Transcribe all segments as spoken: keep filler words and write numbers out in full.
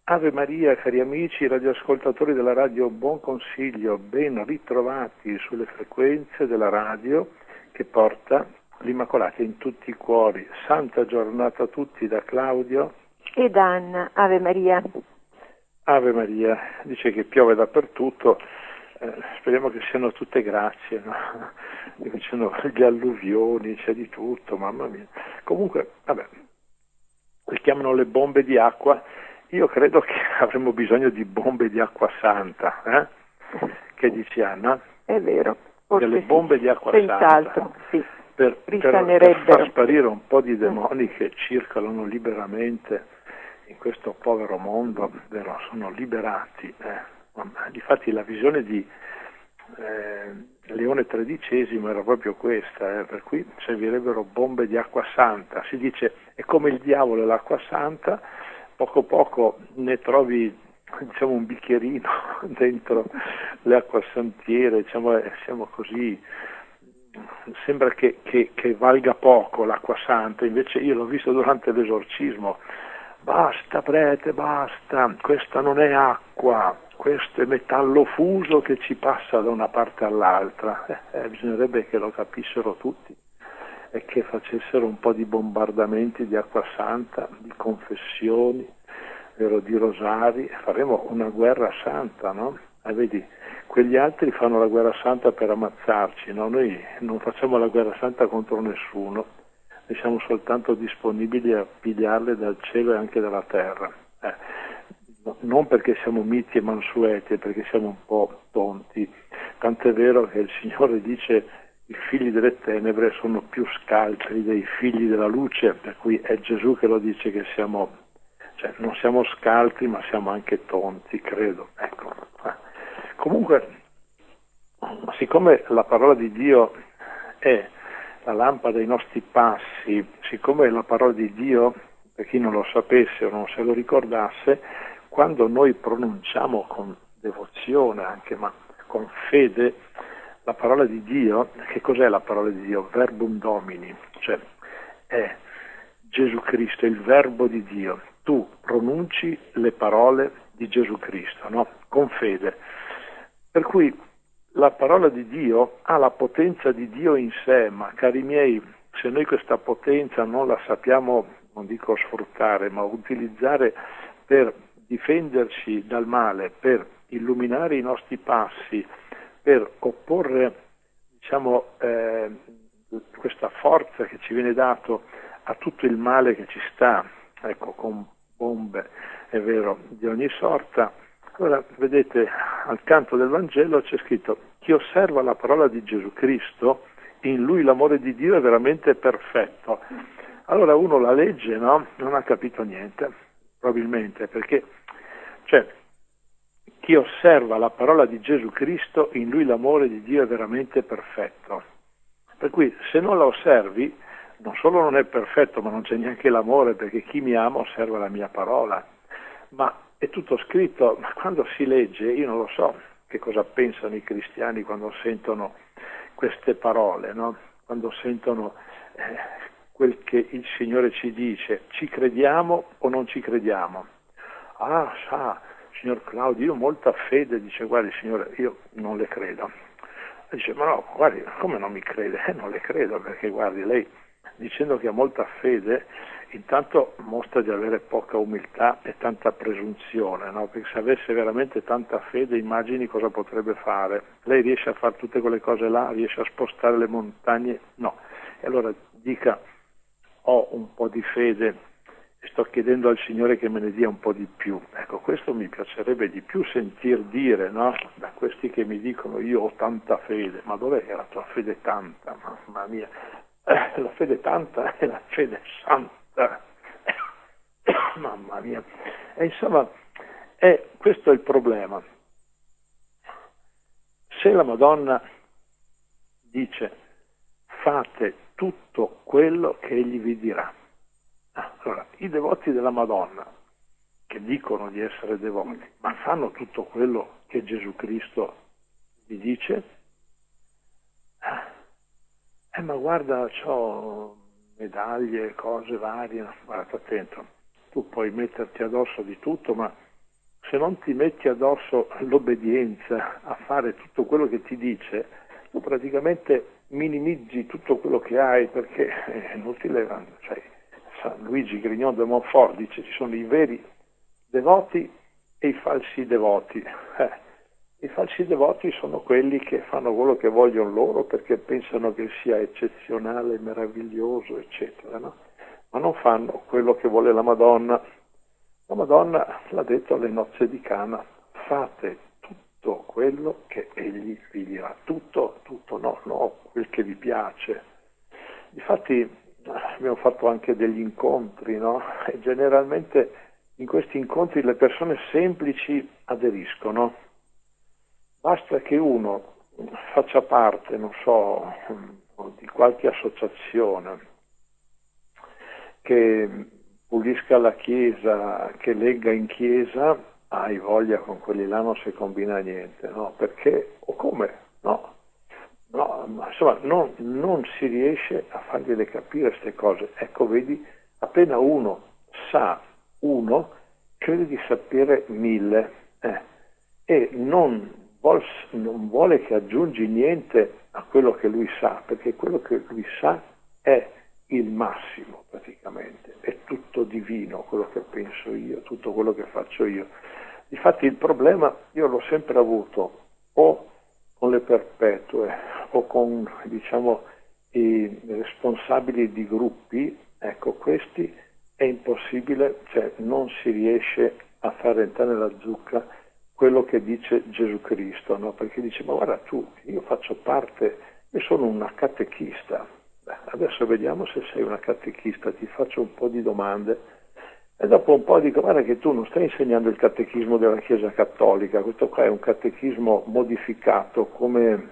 Ave Maria, cari amici radioascoltatori della radio Buon Consiglio, ben ritrovati sulle frequenze della radio che porta l'Immacolata in tutti i cuori. Santa giornata a tutti da Claudio ed Anna. Ave Maria. Ave Maria, dice che piove dappertutto, eh, speriamo che siano tutte grazie, no? Ci sono gli alluvioni, c'è di tutto, mamma mia. Comunque, vabbè, le chiamano le bombe di acqua. Io credo che avremmo bisogno di bombe di acqua santa, eh? Che dici, Anna? È vero. Delle bombe sì. di acqua Senz'altro, santa. Sì. Per, per, per far sparire un po' di demoni che circolano liberamente in questo povero mondo, vero? Sono liberati. Eh? Difatti la visione di eh, Leone tredicesimo era proprio questa, eh? Per cui servirebbero bombe di acqua santa. Si dice, è come il diavolo e l'acqua santa, poco poco ne trovi, diciamo, un bicchierino dentro le acquasantiere, diciamo, siamo così, sembra che, che, che valga poco l'acqua santa, invece io l'ho visto durante l'esorcismo. Basta prete, basta, questa non è acqua, questo è metallo fuso che ci passa da una parte all'altra. Eh, eh, bisognerebbe che lo capissero tutti e che facessero un po' di bombardamenti di acqua santa, di confessioni, vero, di rosari. Faremo una guerra santa, no? Eh, vedi, quegli altri fanno la guerra santa per ammazzarci, no? Noi non facciamo la guerra santa contro nessuno, noi siamo soltanto disponibili a pigliarle dal cielo e anche dalla terra. Eh, no, non perché siamo miti e mansueti, perché siamo un po' tonti. Tant'è vero che il Signore dice: i figli delle tenebre sono più scaltri dei figli della luce, per cui è Gesù che lo dice, che siamo, cioè non siamo scaltri ma siamo anche tonti, credo. Ecco. Comunque, siccome la parola di Dio è la lampada ai nostri passi, siccome la parola di Dio, per chi non lo sapesse o non se lo ricordasse, quando noi pronunciamo con devozione anche, ma con fede, la parola di Dio, che cos'è la parola di Dio? Verbum Domini, cioè è Gesù Cristo, il verbo di Dio. Tu pronunci le parole di Gesù Cristo, no? Con fede. Per cui la parola di Dio ha la potenza di Dio in sé, ma cari miei, se noi questa potenza non la sappiamo, non dico sfruttare, ma utilizzare per difenderci dal male, per illuminare i nostri passi, per opporre, diciamo, eh, questa forza che ci viene dato a tutto il male che ci sta, ecco, con bombe, è vero, di ogni sorta. Allora, vedete, al canto del Vangelo c'è scritto: chi osserva la parola di Gesù Cristo, in lui l'amore di Dio è veramente perfetto. Allora uno la legge, no? Non ha capito niente, probabilmente, perché, cioè, chi osserva la parola di Gesù Cristo, in lui l'amore di Dio è veramente perfetto. Per cui se non la osservi, non solo non è perfetto, ma non c'è neanche l'amore, perché chi mi ama osserva la mia parola. Ma è tutto scritto, ma quando si legge, io non lo so che cosa pensano i cristiani quando sentono queste parole, no? Quando sentono eh, quel che il Signore ci dice, ci crediamo o non ci crediamo? Ah, sa, signor Claudio, io ho molta fede, dice, guardi Signore, io non le credo. E dice, ma no, guardi, come non mi crede? Eh, non le credo, perché guardi, lei dicendo che ha molta fede, intanto mostra di avere poca umiltà e tanta presunzione, no? Perché se avesse veramente tanta fede, immagini cosa potrebbe fare. Lei riesce a fare tutte quelle cose là, riesce a spostare le montagne? No. E allora dica, ho un po' di fede e sto chiedendo al Signore che me ne dia un po' di più. Ecco, questo mi piacerebbe di più sentir dire, no? Da questi che mi dicono io ho tanta fede. Ma dov'è che la tua fede tanta? Mamma mia, eh, la fede tanta è la fede santa. Mamma mia. E insomma, è, questo è il problema. Se la Madonna dice fate tutto quello che egli vi dirà. Allora, i devoti della Madonna, che dicono di essere devoti, ma fanno tutto quello che Gesù Cristo vi dice? Eh, ma guarda, c'ho medaglie, cose varie, guarda, attento, tu puoi metterti addosso di tutto, ma se non ti metti addosso l'obbedienza a fare tutto quello che ti dice, tu praticamente minimizzi tutto quello che hai, perché è inutile, cioè, San Luigi Grignon de Montfort dice ci sono i veri devoti e i falsi devoti. Eh, I falsi devoti sono quelli che fanno quello che vogliono loro perché pensano che sia eccezionale, meraviglioso, eccetera, no? Ma non fanno quello che vuole la Madonna. La Madonna l'ha detto alle nozze di Cana: fate tutto quello che egli vi dirà. Tutto, tutto, no, no, quel che vi piace. Difatti abbiamo fatto anche degli incontri, no? E generalmente in questi incontri le persone semplici aderiscono. Basta che uno faccia parte, non so, di qualche associazione, che pulisca la chiesa, che legga in chiesa, hai voglia, con quelli là non si combina niente, no? Perché, o come? No, no, ma insomma non, non si riesce a fargliele capire queste cose. Ecco, vedi, appena uno sa uno, crede di sapere mille, eh, e non non vuole che aggiungi niente a quello che lui sa, perché quello che lui sa è il massimo praticamente, è tutto divino quello che penso io, tutto quello che faccio io. Difatti il problema io l'ho sempre avuto o con le perpetue o con, diciamo, i responsabili di gruppi. Ecco, questi è impossibile, cioè non si riesce a far entrare nella zucca quello che dice Gesù Cristo, no? Perché dice: ma guarda tu, io faccio parte, io sono una catechista. Beh, adesso vediamo se sei una catechista, ti faccio un po' di domande e dopo un po' dico: guarda che tu non stai insegnando il catechismo della Chiesa Cattolica, questo qua è un catechismo modificato come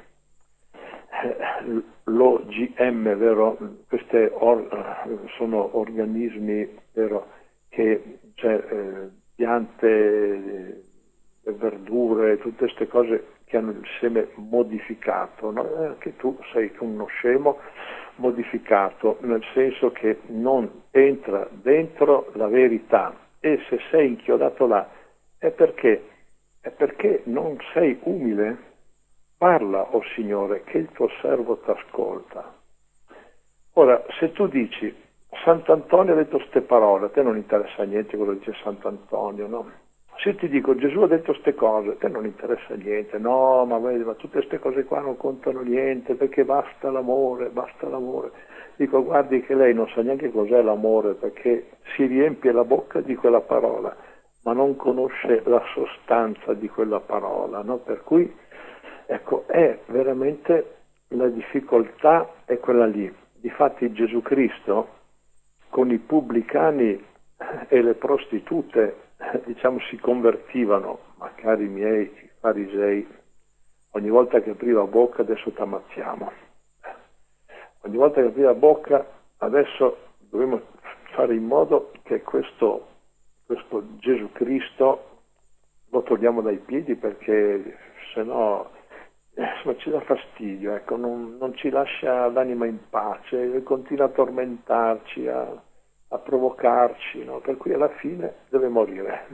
l'O G M, vero? Queste or- sono organismi, vero, che cioè, eh, piante, eh, verdure, tutte queste cose che hanno il seme modificato, no? Eh, anche tu sei uno scemo modificato, nel senso che non entra dentro la verità, e se sei inchiodato là è perché, è perché non sei umile. Parla, o oh Signore, che il tuo servo t'ascolta. Ora, se tu dici: Sant'Antonio ha detto ste parole, a te non interessa niente cosa dice Sant'Antonio, no? Se ti dico: Gesù ha detto ste cose, a te non interessa niente, no, ma, vedi, ma tutte queste cose qua non contano niente, perché basta l'amore, basta l'amore. Dico: guardi che lei non sa neanche cos'è l'amore, perché si riempie la bocca di quella parola, ma non conosce la sostanza di quella parola, no? Per cui, ecco, è veramente la difficoltà è quella lì. Difatti Gesù Cristo con i pubblicani e le prostitute, diciamo, si convertivano, ma cari miei farisei, ogni volta che apriva bocca: adesso t'ammazziamo. Ogni volta che apriva bocca: adesso dobbiamo fare in modo che questo, questo Gesù Cristo lo togliamo dai piedi, perché se no ma ci dà fastidio, ecco, non, non ci lascia l'anima in pace, continua a tormentarci, a, a provocarci, no? Per cui alla fine deve morire.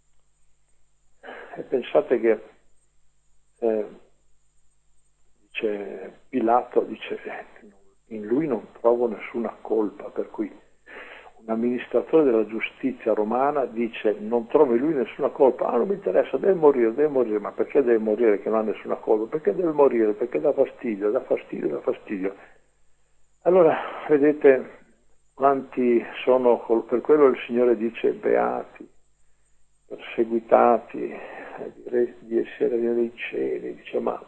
E pensate che eh, dice Pilato, dice: in lui non trovo nessuna colpa, per cui un amministratore della giustizia romana dice: non trovo in lui nessuna colpa. Ah, non mi interessa, deve morire, deve morire. Ma perché deve morire che non ha nessuna colpa? Perché deve morire? Perché dà fastidio, dà fastidio, dà fastidio. Allora, vedete quanti sono, per quello il Signore dice: beati, perseguitati, di essere nei cieli. Dice: ma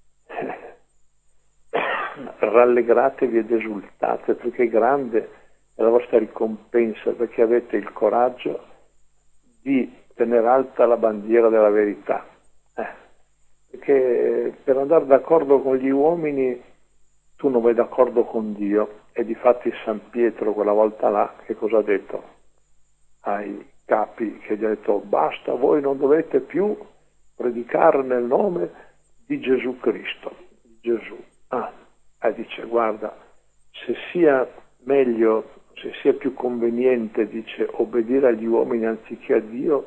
rallegratevi ed esultate, perché grande è la vostra ricompensa, perché avete il coraggio di tenere alta la bandiera della verità. Eh, perché per andare d'accordo con gli uomini tu non vai d'accordo con Dio. E difatti San Pietro quella volta là che cosa ha detto ai capi? Che gli ha detto: basta, voi non dovete più predicare nel nome di Gesù Cristo, di Gesù. Ah, e dice: guarda, se sia meglio, se sia più conveniente, dice, obbedire agli uomini anziché a Dio,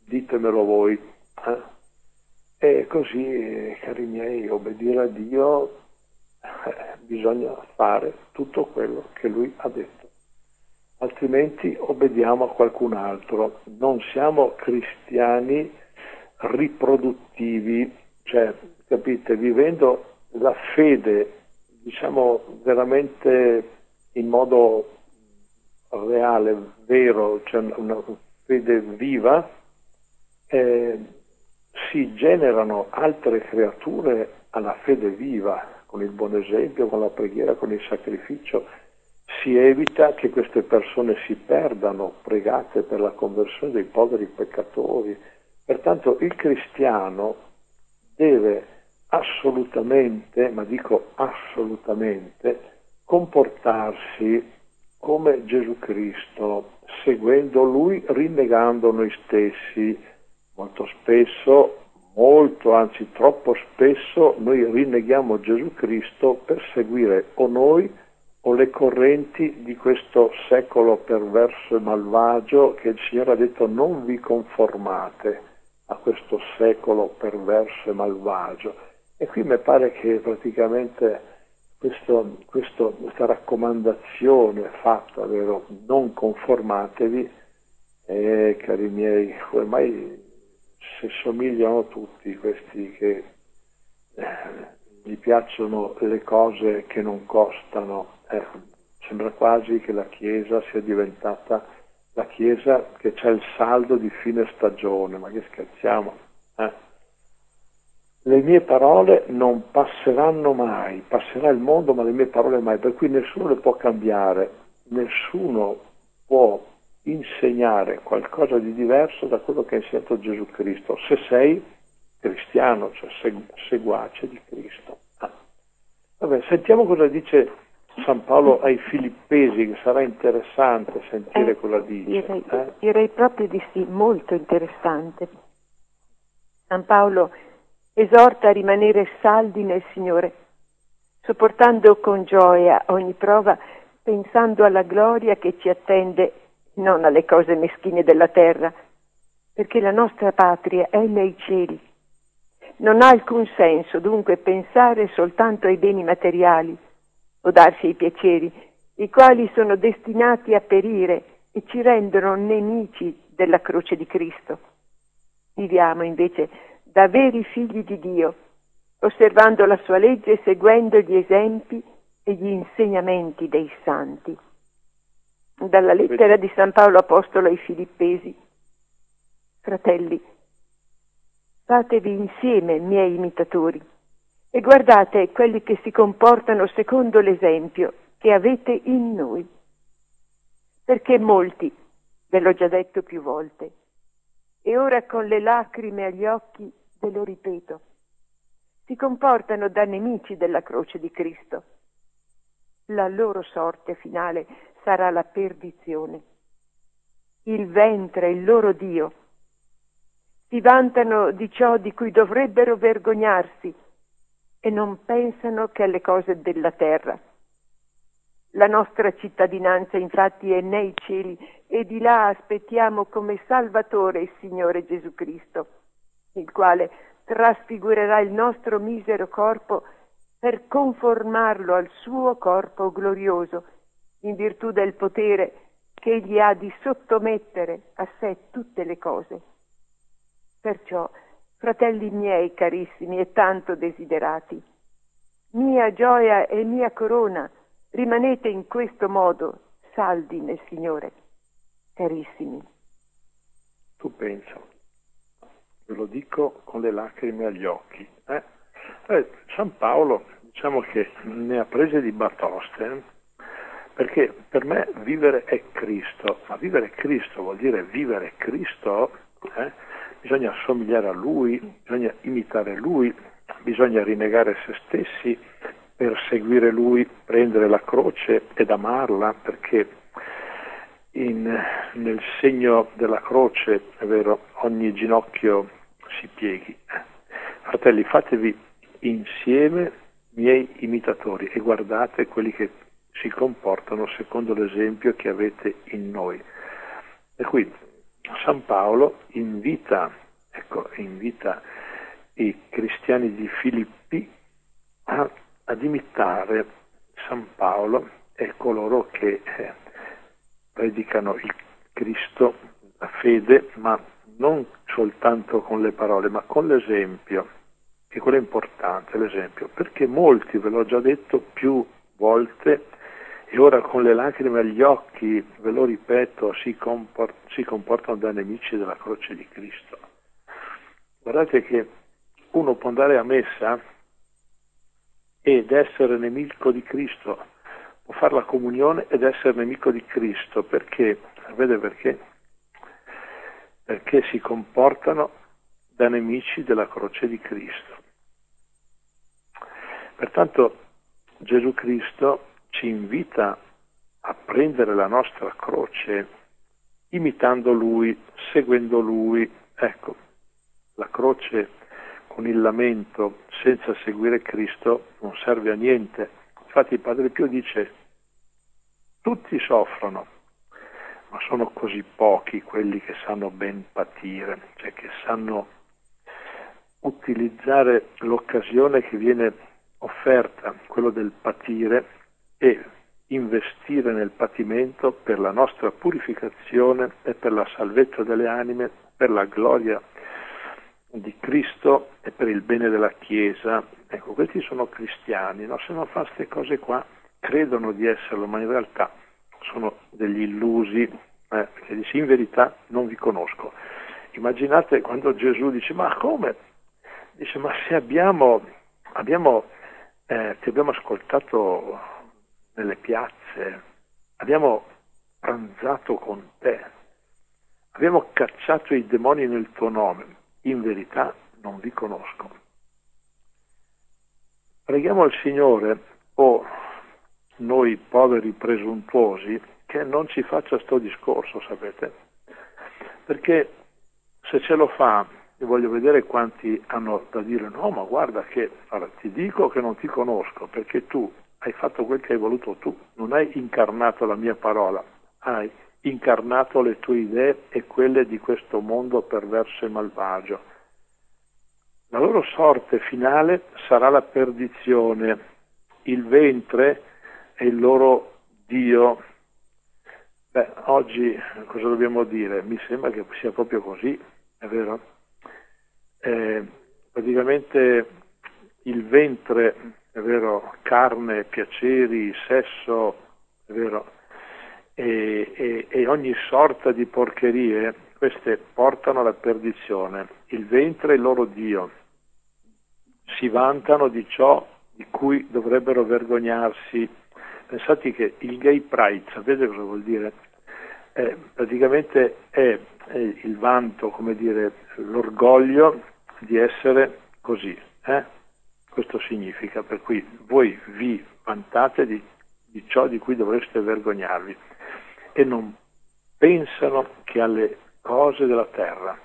ditemelo voi. Eh? E così, cari miei, obbedire a Dio, eh, bisogna fare tutto quello che Lui ha detto, altrimenti obbediamo a qualcun altro. Non siamo cristiani riproduttivi, cioè, capite, vivendo la fede, diciamo, veramente in modo reale, vero, cioè una fede viva, eh, si generano altre creature alla fede viva, con il buon esempio, con la preghiera, con il sacrificio. Si evita che queste persone si perdano, pregate per la conversione dei poveri peccatori. Pertanto il cristiano deve assolutamente, ma dico assolutamente, comportarsi come Gesù Cristo, seguendo Lui, rinnegando noi stessi. Molto spesso, molto, anzi troppo spesso, noi rinneghiamo Gesù Cristo per seguire o noi o le correnti di questo secolo perverso e malvagio, che il Signore ha detto: non vi conformate a questo secolo perverso e malvagio. E qui mi pare che praticamente questo, questo, questa raccomandazione fatta, vero, non conformatevi, eh, cari miei, ormai si somigliano tutti questi che eh, gli piacciono le cose che non costano. Eh, sembra quasi che la Chiesa sia diventata la Chiesa che c'è il saldo di fine stagione, ma che scherziamo. Eh? Le mie parole non passeranno mai, passerà il mondo ma le mie parole mai, per cui nessuno le può cambiare, nessuno può insegnare qualcosa di diverso da quello che ha insegnato Gesù Cristo, se sei cristiano, cioè seguace di Cristo. Ah. Vabbè, sentiamo cosa dice San Paolo ai Filippesi, che sarà interessante sentire eh, cosa dice. Direi, eh? direi proprio di sì, molto interessante. San Paolo esorta a rimanere saldi nel Signore, sopportando con gioia ogni prova, pensando alla gloria che ci attende, non alle cose meschine della terra, perché la nostra patria è nei cieli. Non ha alcun senso dunque pensare soltanto ai beni materiali o darsi ai piaceri, i quali sono destinati a perire e ci rendono nemici della croce di Cristo. Viviamo invece da veri figli di Dio, osservando la sua legge e seguendo gli esempi e gli insegnamenti dei santi. Dalla lettera di San Paolo Apostolo ai Filippesi: fratelli, fatevi insieme miei imitatori e guardate quelli che si comportano secondo l'esempio che avete in noi. Perché molti, ve l'ho già detto più volte, e ora con le lacrime agli occhi ve lo ripeto, si comportano da nemici della croce di Cristo. La loro sorte finale sarà la perdizione. Il ventre, il loro Dio, si vantano di ciò di cui dovrebbero vergognarsi e non pensano che alle cose della terra. La nostra cittadinanza infatti è nei cieli e di là aspettiamo come Salvatore il Signore Gesù Cristo, il quale trasfigurerà il nostro misero corpo per conformarlo al suo corpo glorioso, in virtù del potere che egli ha di sottomettere a sé tutte le cose. Perciò, fratelli miei carissimi e tanto desiderati, mia gioia e mia corona, rimanete in questo modo saldi nel Signore, carissimi. Tu pensa, ve lo dico con le lacrime agli occhi. Eh? Eh, San Paolo, diciamo che ne ha prese di batoste, eh? Perché per me vivere è Cristo, ma vivere Cristo vuol dire vivere Cristo, eh? Bisogna assomigliare a Lui, bisogna imitare Lui, bisogna rinnegare se stessi per seguire Lui, prendere la croce ed amarla, perché in, nel segno della croce, è vero, ogni ginocchio si pieghi. Fratelli, fatevi insieme miei imitatori e guardate quelli che si comportano secondo l'esempio che avete in noi. Per cui San Paolo invita, ecco, invita i cristiani di Filippi a, ad imitare San Paolo e coloro che eh, predicano il Cristo, la fede, ma non soltanto con le parole, ma con l'esempio, che quello è importante, l'esempio, perché molti, ve l'ho già detto più volte, e ora con le lacrime agli occhi, ve lo ripeto, si, comport- si comportano da nemici della croce di Cristo. Guardate che uno può andare a messa ed essere nemico di Cristo, può fare la comunione ed essere nemico di Cristo, perché, sapete perché? Perché si comportano da nemici della croce di Cristo. Pertanto Gesù Cristo ci invita a prendere la nostra croce imitando Lui, seguendo Lui. Ecco, la croce con il lamento senza seguire Cristo non serve a niente. Infatti Padre Pio dice: tutti soffrono, ma sono così pochi quelli che sanno ben patire, cioè che sanno utilizzare l'occasione che viene offerta, quello del patire, e investire nel patimento per la nostra purificazione e per la salvezza delle anime, per la gloria di Cristo e per il bene della Chiesa. Ecco, questi sono cristiani, no? Se non fanno queste cose qua, credono di esserlo, ma in realtà sono degli illusi, eh, perché dice: in verità non vi conosco. Immaginate quando Gesù dice: ma come? Dice: ma se abbiamo, abbiamo eh, ti abbiamo ascoltato nelle piazze, abbiamo pranzato con te, abbiamo cacciato i demoni nel tuo nome, in verità non vi conosco. Preghiamo al Signore, o noi poveri presuntuosi, che non ci faccia sto discorso, sapete? Perché se ce lo fa, io voglio vedere quanti hanno da dire: no, ma guarda che, allora, ti dico che non ti conosco, perché tu hai fatto quel che hai voluto tu, non hai incarnato la mia parola, hai incarnato le tue idee e quelle di questo mondo perverso e malvagio. La loro sorte finale sarà la perdizione, il ventre è il loro Dio. Beh, oggi cosa dobbiamo dire? Mi sembra che sia proprio così, è vero? Eh, praticamente il ventre, è vero, carne, piaceri, sesso, è vero, e, e, e ogni sorta di porcherie, queste portano alla perdizione. Il ventre è il loro Dio, si vantano di ciò di cui dovrebbero vergognarsi. Pensate che il gay pride, sapete cosa vuol dire? Eh, praticamente è, è il vanto, come dire, l'orgoglio di essere così, eh? Questo significa, per cui voi vi vantate di, di ciò di cui dovreste vergognarvi e non pensano che alle cose della terra.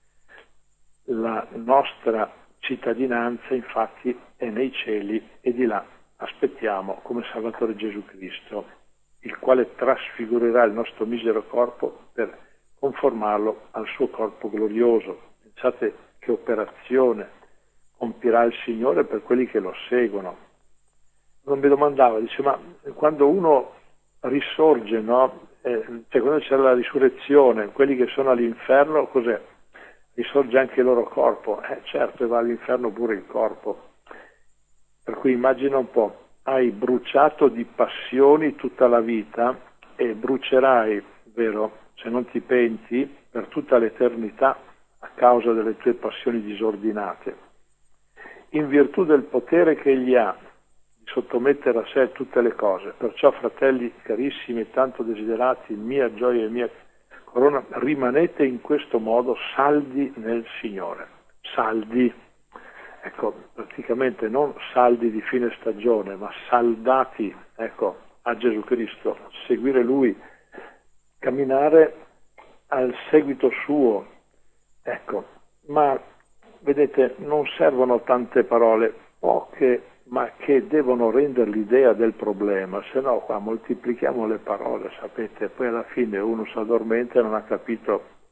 La nostra cittadinanza infatti è nei cieli e di là aspettiamo come Salvatore Gesù Cristo, il quale trasfigurerà il nostro misero corpo per conformarlo al suo corpo glorioso. Pensate che operazione compirà il Signore per quelli che lo seguono. Non mi domandava, dice: ma quando uno risorge, no? Eh, cioè quando c'è la risurrezione, quelli che sono all'inferno, cos'è? Risorge anche il loro corpo? Eh certo, va all'inferno pure il corpo. Per cui immagina un po', hai bruciato di passioni tutta la vita e brucerai, vero, se non ti penti, per tutta l'eternità a causa delle tue passioni disordinate. In virtù del potere che egli ha di sottomettere a sé tutte le cose, perciò, fratelli carissimi e tanto desiderati, mia gioia e mia corona, rimanete in questo modo saldi nel Signore. Saldi. Ecco, praticamente non saldi di fine stagione, ma saldati, ecco, a Gesù Cristo, seguire Lui, camminare al seguito suo, ecco. Ma vedete, non servono tante parole, poche, ma che devono rendere l'idea del problema, se no qua moltiplichiamo le parole, sapete, poi alla fine uno si addormenta e non ha capito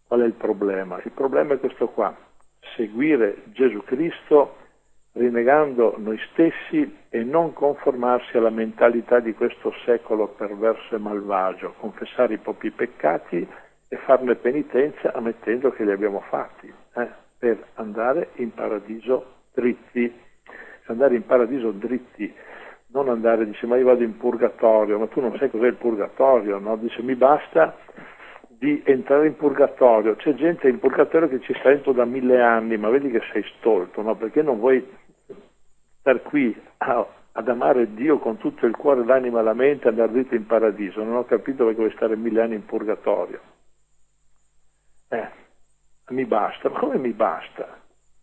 Qual è il problema? Il problema è questo qua: seguire Gesù Cristo rinnegando noi stessi e non conformarsi alla mentalità di questo secolo perverso e malvagio, confessare i propri peccati e farne penitenza ammettendo che li abbiamo fatti, eh, per andare in paradiso dritti. Andare in paradiso dritti, non andare, dice, ma io vado in purgatorio, ma tu non sai cos'è il purgatorio, no? Dice, mi basta di entrare in purgatorio. C'è gente in purgatorio che ci sta dentro da mille anni, ma vedi che sei stolto, no? Perché non vuoi star qui a, ad amare Dio con tutto il cuore, l'anima e la mente, andare dritto in paradiso? Non ho capito perché vuoi stare mille anni in purgatorio. Eh, mi basta. Ma come mi basta?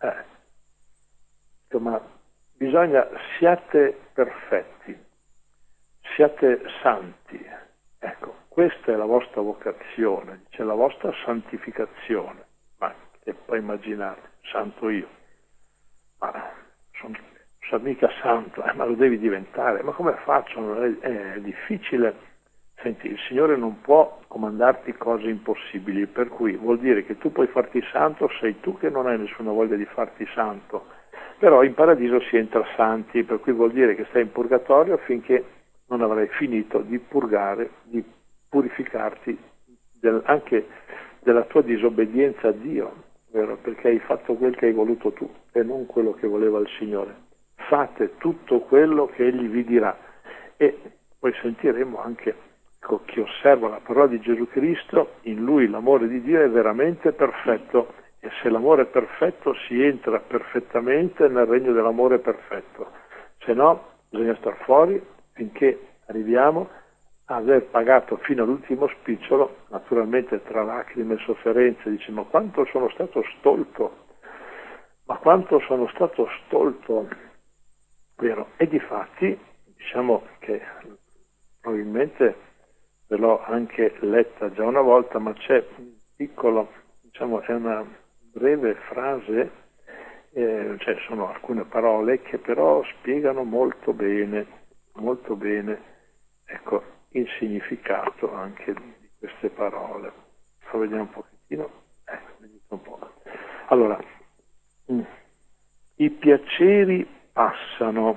Eh, ma bisogna, siate perfetti, siate santi. Ecco, questa è la vostra vocazione, c'è la vostra santificazione. Ma e poi immaginate, santo io, ma sono, sono mica santo, eh, ma lo devi diventare. Ma come faccio? È, è difficile. Senti, il Signore non può comandarti cose impossibili, per cui vuol dire che tu puoi farti santo, sei tu che non hai nessuna voglia di farti santo. Però in paradiso si entra santi, per cui vuol dire che stai in purgatorio finché non avrai finito di purgare, di purificarti del, anche della tua disobbedienza a Dio, vero? Perché hai fatto quel che hai voluto tu e non quello che voleva il Signore. Fate tutto quello che Egli vi dirà. E poi sentiremo anche, ecco, chi osserva la parola di Gesù Cristo, in lui l'amore di Dio è veramente perfetto. E se l'amore è perfetto si entra perfettamente nel regno dell'amore perfetto, se no bisogna star fuori finché arriviamo a aver pagato fino all'ultimo spicciolo, naturalmente tra lacrime e sofferenze. Dice, ma quanto sono stato stolto, ma quanto sono stato stolto, vero? E difatti, diciamo che probabilmente ve l'ho anche letta già una volta, ma c'è un piccolo, diciamo, è una breve frase, eh, cioè sono alcune parole che però spiegano molto bene, molto bene, ecco, il significato anche di queste parole. Fa vedere un pochettino, ecco, vedete un po'. Allora, mh, i piaceri passano,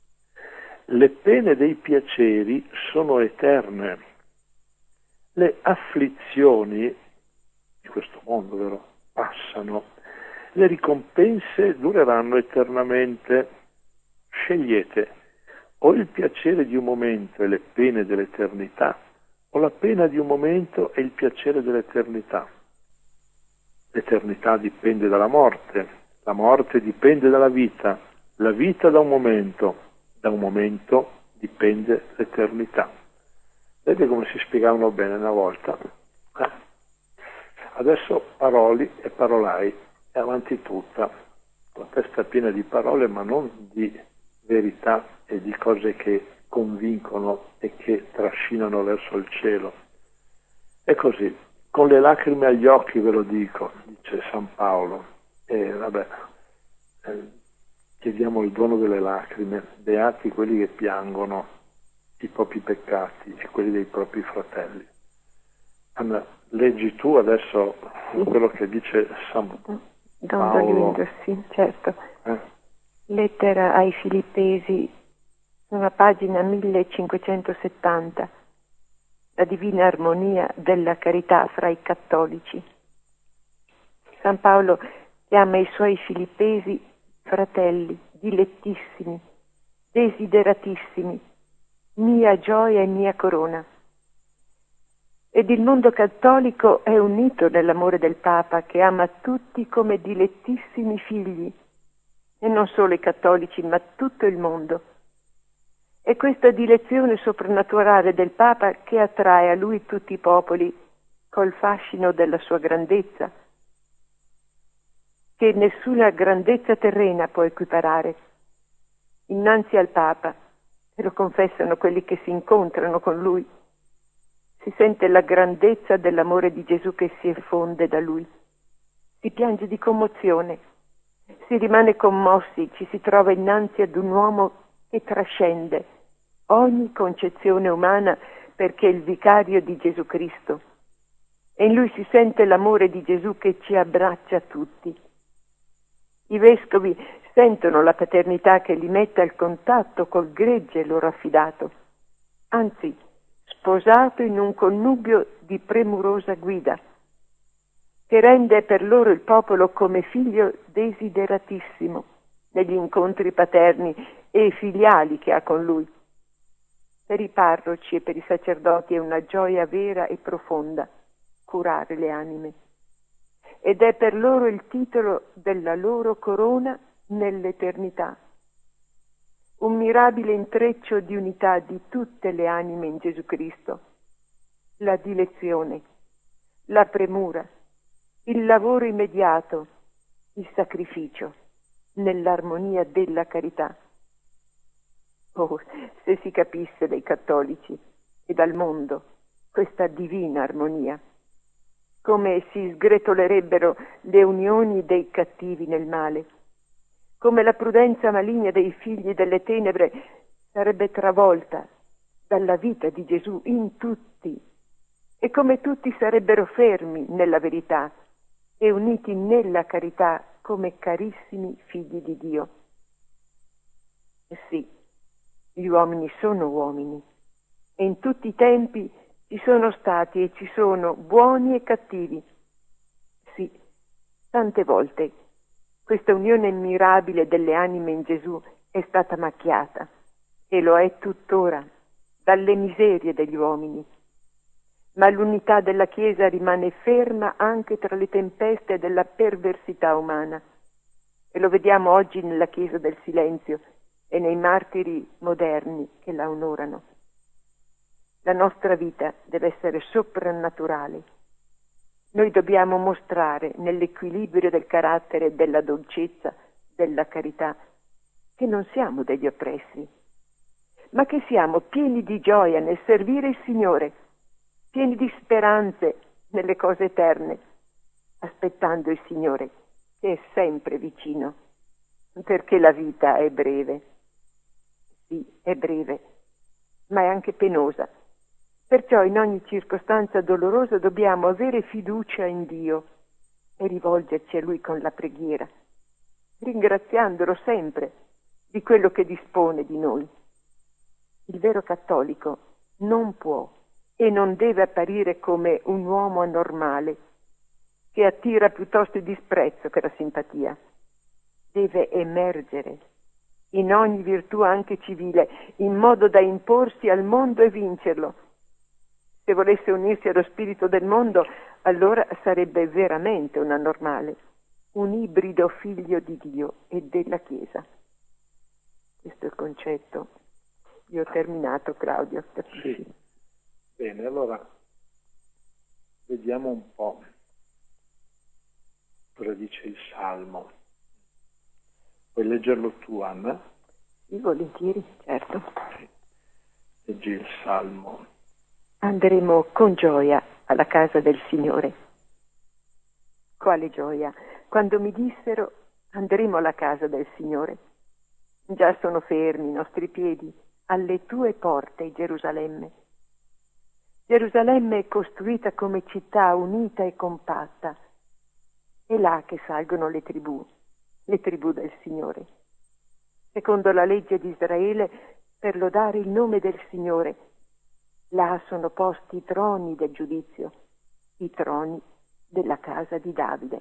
le pene dei piaceri sono eterne, le afflizioni di questo mondo, vero? Passano, le ricompense dureranno eternamente. Scegliete o il piacere di un momento e le pene dell'eternità, o la pena di un momento e il piacere dell'eternità. L'eternità dipende dalla morte, la morte dipende dalla vita, la vita da un momento, da un momento dipende l'eternità. Vedete come si spiegavano bene una volta? Eh? Adesso paroli e parolai, e avanti tutta, la testa piena di parole ma non di verità e di cose che convincono e che trascinano verso il cielo. E così, con le lacrime agli occhi ve lo dico, dice San Paolo, e vabbè, eh, chiediamo il dono delle lacrime, beati quelli che piangono i propri peccati e quelli dei propri fratelli. Anna, leggi tu adesso quello che dice San Don Dolindo, sì, certo. Eh? Lettera ai Filippesi, sulla pagina millecinquecentosettanta, la divina armonia della carità fra i cattolici. San Paolo chiama i suoi Filippesi fratelli, dilettissimi, desideratissimi, mia gioia e mia corona. Ed il mondo cattolico è unito nell'amore del Papa, che ama tutti come dilettissimi figli, e non solo i cattolici, ma tutto il mondo. È questa dilezione soprannaturale del Papa che attrae a lui tutti i popoli col fascino della sua grandezza, che nessuna grandezza terrena può equiparare. Innanzi al Papa, e lo confessano quelli che si incontrano con lui, si sente la grandezza dell'amore di Gesù che si effonde da lui. Si piange di commozione, si rimane commossi, ci si trova innanzi ad un uomo che trascende ogni concezione umana perché è il vicario di Gesù Cristo. e in lui si sente l'amore di Gesù che ci abbraccia tutti. I vescovi sentono la paternità che li mette al contatto col gregge loro affidato, anzi sposato in un connubio di premurosa guida, che rende per loro il popolo come figlio desideratissimo negli incontri paterni e filiali che ha con lui. Per i parroci e per i sacerdoti è una gioia vera e profonda curare le anime, ed è per loro il titolo della loro corona nell'eternità. Un mirabile intreccio di unità di tutte le anime in Gesù Cristo, la dilezione, la premura, il lavoro immediato, il sacrificio, nell'armonia della carità. Oh, se si capisse dai cattolici e dal mondo questa divina armonia, come si sgretolerebbero le unioni dei cattivi nel male, come la prudenza maligna dei figli delle tenebre sarebbe travolta dalla vita di Gesù in tutti, e come tutti sarebbero fermi nella verità e uniti nella carità come carissimi figli di Dio. E sì, gli uomini sono uomini, e in tutti i tempi ci sono stati e ci sono buoni e cattivi. Sì, tante volte questa unione mirabile delle anime in Gesù è stata macchiata, e lo è tuttora, dalle miserie degli uomini. Ma l'unità della Chiesa rimane ferma anche tra le tempeste della perversità umana, e lo vediamo oggi nella Chiesa del Silenzio e nei martiri moderni che la onorano. La nostra vita deve essere soprannaturale. Noi dobbiamo mostrare nell'equilibrio del carattere e della dolcezza, della carità, che non siamo degli oppressi, ma che siamo pieni di gioia nel servire il Signore, pieni di speranze nelle cose eterne, aspettando il Signore che è sempre vicino, perché la vita è breve. Sì, è breve, ma è anche penosa. Perciò in ogni circostanza dolorosa dobbiamo avere fiducia in Dio e rivolgerci a Lui con la preghiera, ringraziandolo sempre di quello che dispone di noi. Il vero cattolico non può e non deve apparire come un uomo anormale che attira piuttosto il disprezzo che la simpatia. Deve emergere in ogni virtù anche civile, in modo da imporsi al mondo e vincerlo. Se volesse unirsi allo spirito del mondo, allora sarebbe veramente un anormale, un ibrido figlio di Dio e della Chiesa. Questo è il concetto. Io ho terminato, Claudio. Sì. Bene, allora vediamo un po' cosa dice il Salmo. Puoi leggerlo tu, Anna? Sì, volentieri, certo. Sì. Leggi il Salmo. Andremo con gioia alla casa del Signore. Quale gioia? Quando mi dissero andremo alla casa del Signore. Già sono fermi i nostri piedi alle tue porte, Gerusalemme. Gerusalemme è costruita come città unita e compatta. È là che salgono le tribù, le tribù del Signore. Secondo la legge di Israele, per lodare il nome del Signore, là sono posti i troni del giudizio, i troni della casa di Davide.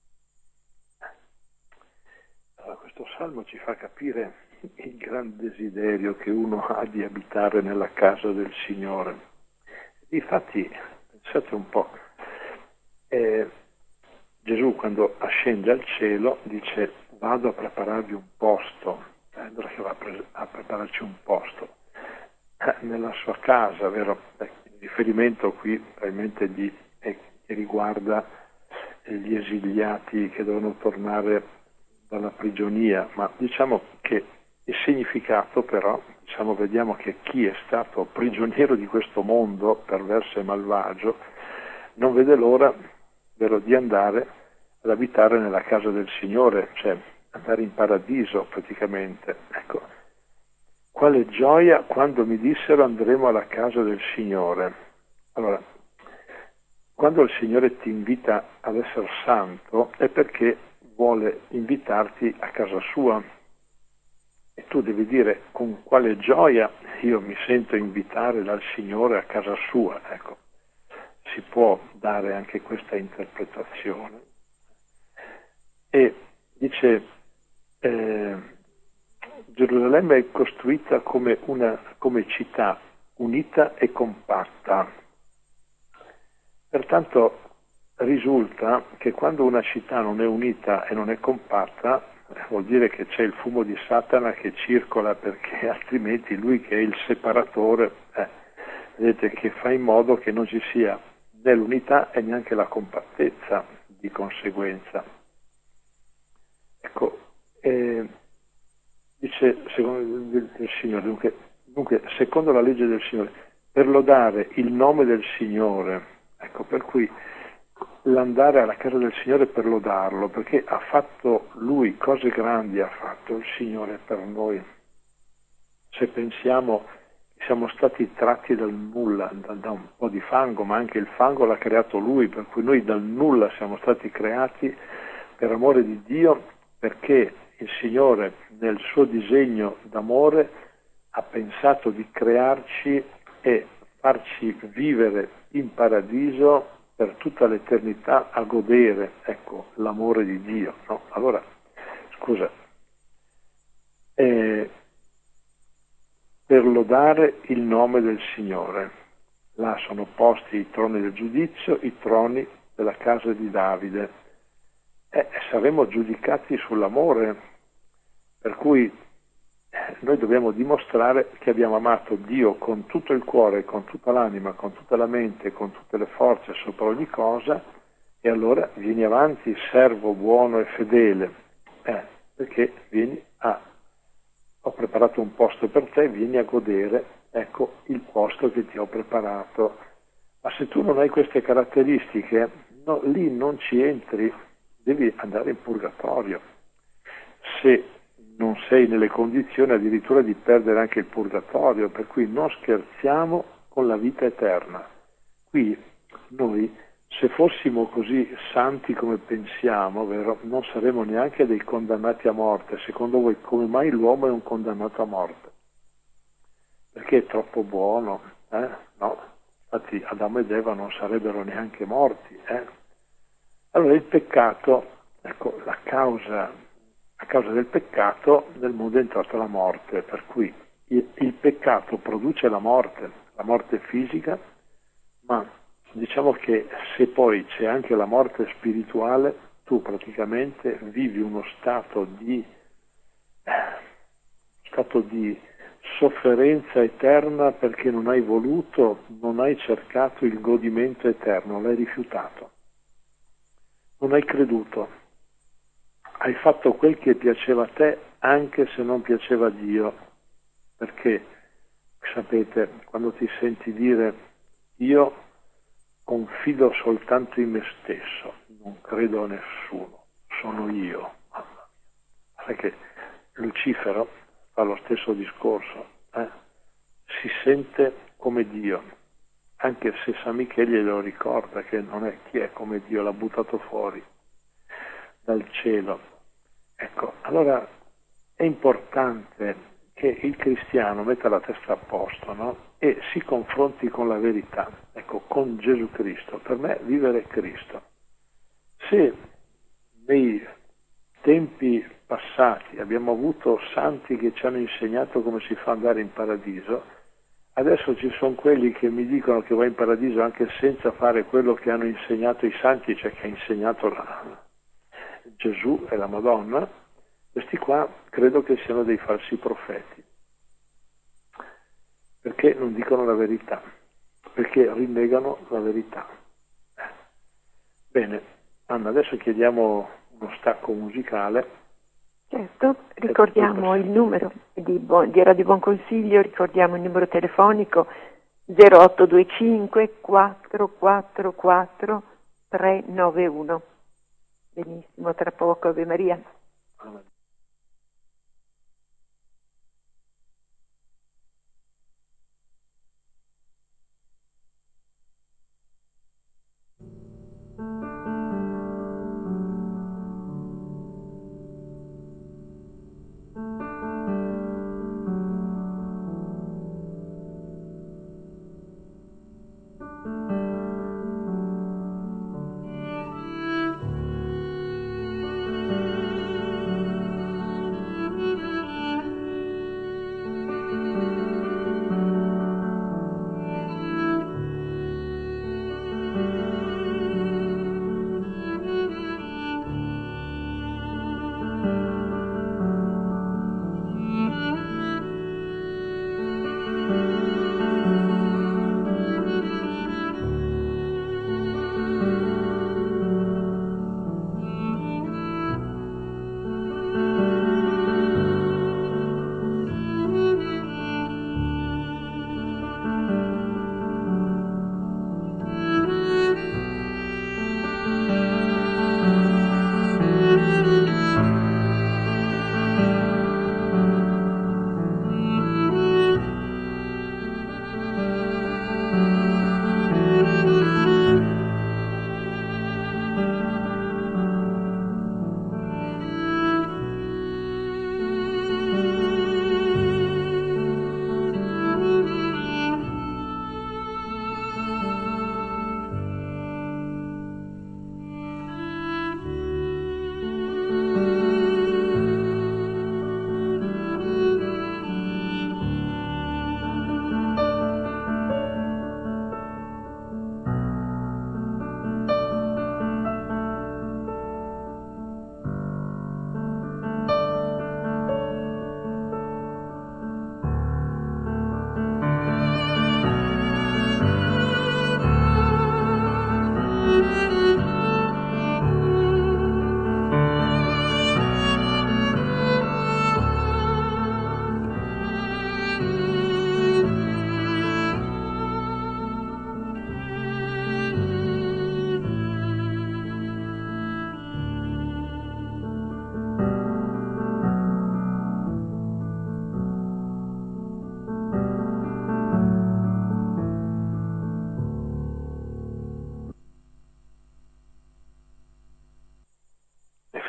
Allora, questo salmo ci fa capire il gran desiderio che uno ha di abitare nella casa del Signore. Infatti, pensate un po', eh, Gesù quando ascende al cielo dice vado a prepararvi un posto, eh, allora che va a, pre- a prepararci un posto. Nella sua casa, vero? Il riferimento qui probabilmente gli, è, che riguarda gli esiliati che devono tornare dalla prigionia, ma diciamo che il significato però, diciamo, vediamo che chi è stato prigioniero di questo mondo perverso e malvagio non vede l'ora, vero, di andare ad abitare nella casa del Signore, cioè andare in paradiso praticamente. Ecco. Quale gioia quando mi dissero andremo alla casa del Signore. Allora, quando il Signore ti invita ad essere santo è perché vuole invitarti a casa sua e tu devi dire con quale gioia io mi sento invitare dal Signore a casa sua. Ecco, si può dare anche questa interpretazione. E dice eh, Gerusalemme è costruita come una come città unita e compatta. Pertanto risulta che quando una città non è unita e non è compatta, vuol dire che c'è il fumo di Satana che circola, perché altrimenti lui, che è il separatore, eh, vedete, che fa in modo che non ci sia né l'unità e neanche la compattezza di conseguenza. Ecco, eh, dice secondo il, il Signore, dunque, dunque, secondo la legge del Signore, per lodare il nome del Signore, ecco, per cui l'andare alla casa del Signore per lodarlo, perché ha fatto Lui cose grandi, ha fatto il Signore per noi. Se pensiamo che siamo stati tratti dal nulla, da, da un po' di fango, ma anche il fango l'ha creato Lui, per cui noi dal nulla siamo stati creati per amore di Dio, perché il Signore nel suo disegno d'amore ha pensato di crearci e farci vivere in paradiso per tutta l'eternità, a godere, ecco, l'amore di Dio, no? Allora, scusa, eh, per lodare il nome del Signore, là sono posti i troni del giudizio, i troni della casa di Davide, e saremo giudicati sull'amore, per cui noi dobbiamo dimostrare che abbiamo amato Dio con tutto il cuore, con tutta l'anima, con tutta la mente, con tutte le forze, sopra ogni cosa, e allora vieni avanti, servo buono e fedele, eh, perché vieni a, ho preparato un posto per te, vieni a godere, ecco, il posto che ti ho preparato. Ma se tu non hai queste caratteristiche, no, lì non ci entri, devi andare in purgatorio. Se non sei nelle condizioni addirittura di perdere anche il purgatorio, per cui non scherziamo con la vita eterna. Qui noi, se fossimo così santi come pensiamo, vero, non saremmo neanche dei condannati a morte. Secondo voi come mai l'uomo è un condannato a morte? Perché è troppo buono? Eh? No, infatti Adamo ed Eva non sarebbero neanche morti. Eh? Allora il peccato, ecco, la causa a causa del peccato nel mondo è entrata la morte, per cui il, il peccato produce la morte, la morte fisica, ma diciamo che se poi c'è anche la morte spirituale, tu praticamente vivi uno stato di, stato di sofferenza eterna, perché non hai voluto, non hai cercato il godimento eterno, l'hai rifiutato, non hai creduto. Hai fatto quel che piaceva a te anche se non piaceva a Dio, perché sapete, quando ti senti dire io confido soltanto in me stesso, non credo a nessuno, sono io, mamma mia. Sai che Lucifero fa lo stesso discorso, eh? Si sente come Dio, anche se San Michele lo ricorda che non è chi è come Dio, l'ha buttato fuori dal cielo. Ecco, allora è importante che il cristiano metta la testa a posto, no? E si confronti con la verità, ecco, con Gesù Cristo. Per me vivere è Cristo. Se nei tempi passati abbiamo avuto santi che ci hanno insegnato come si fa ad andare in paradiso, adesso ci sono quelli che mi dicono che va in paradiso anche senza fare quello che hanno insegnato i santi, cioè che ha insegnato la Gesù e la Madonna. Questi qua credo che siano dei falsi profeti, perché non dicono la verità, perché rinnegano la verità. Bene, Anna, adesso chiediamo uno stacco musicale. Certo, ricordiamo il numero di, buon, di Radio Buon Consiglio, ricordiamo il numero telefonico zero otto due cinque quattro quattro quattro tre nove uno. Benissimo, tra poco, Ave Maria. Amen.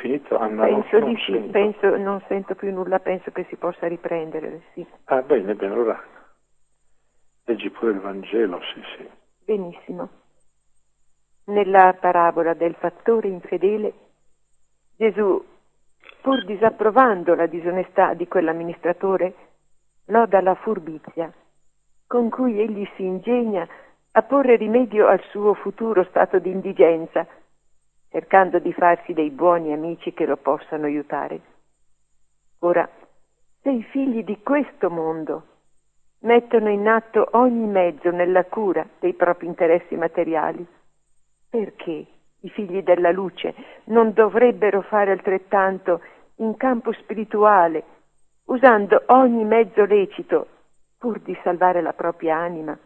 finito, Anna? Penso non, di non sì, sento. penso, non sento più nulla, penso che si possa riprendere, sì. Ah, bene, bene, allora leggi pure il Vangelo, sì, sì. Benissimo. Nella parabola del fattore infedele, Gesù, pur disapprovando la disonestà di quell'amministratore, loda la furbizia con cui egli si ingegna a porre rimedio al suo futuro stato di indigenza, cercando di farsi dei buoni amici che lo possano aiutare. Ora, se i figli di questo mondo mettono in atto ogni mezzo nella cura dei propri interessi materiali, perché i figli della luce non dovrebbero fare altrettanto in campo spirituale, usando ogni mezzo lecito pur di salvare la propria anima?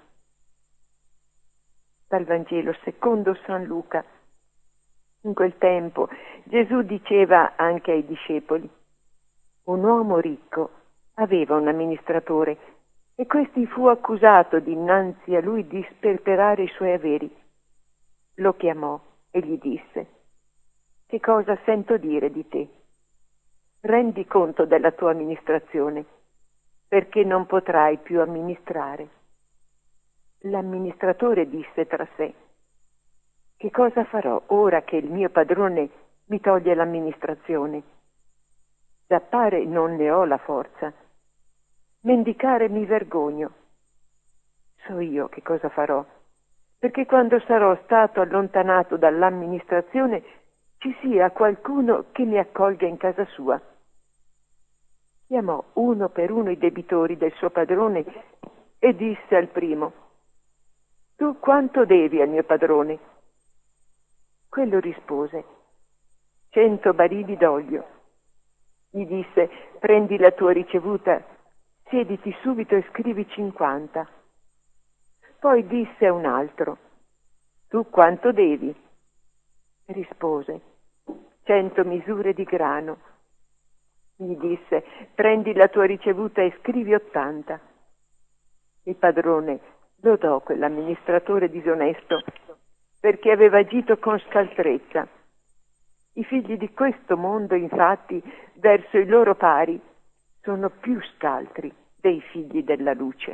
Dal Vangelo secondo San Luca. In quel tempo Gesù diceva anche ai discepoli: un uomo ricco aveva un amministratore e questi fu accusato dinanzi a lui di sperperare i suoi averi. Lo chiamò e gli disse: che cosa sento dire di te? Rendi conto della tua amministrazione, perché non potrai più amministrare. L'amministratore disse tra sé: che cosa farò ora che il mio padrone mi toglie l'amministrazione? Zappare non ne ho la forza, mendicare mi vergogno. So io che cosa farò, perché quando sarò stato allontanato dall'amministrazione ci sia qualcuno che mi accolga in casa sua. Chiamò uno per uno i debitori del suo padrone e disse al primo: tu quanto devi al mio padrone? Quello rispose: cento barili d'olio. Gli disse: prendi la tua ricevuta, siediti subito e scrivi cinquanta. Poi disse a un altro: tu quanto devi? Rispose: cento misure di grano. Gli disse: prendi la tua ricevuta e scrivi ottanta. Il padrone lodò quell'amministratore disonesto perché aveva agito con scaltrezza. I figli di questo mondo, infatti, verso i loro pari, sono più scaltri dei figli della luce.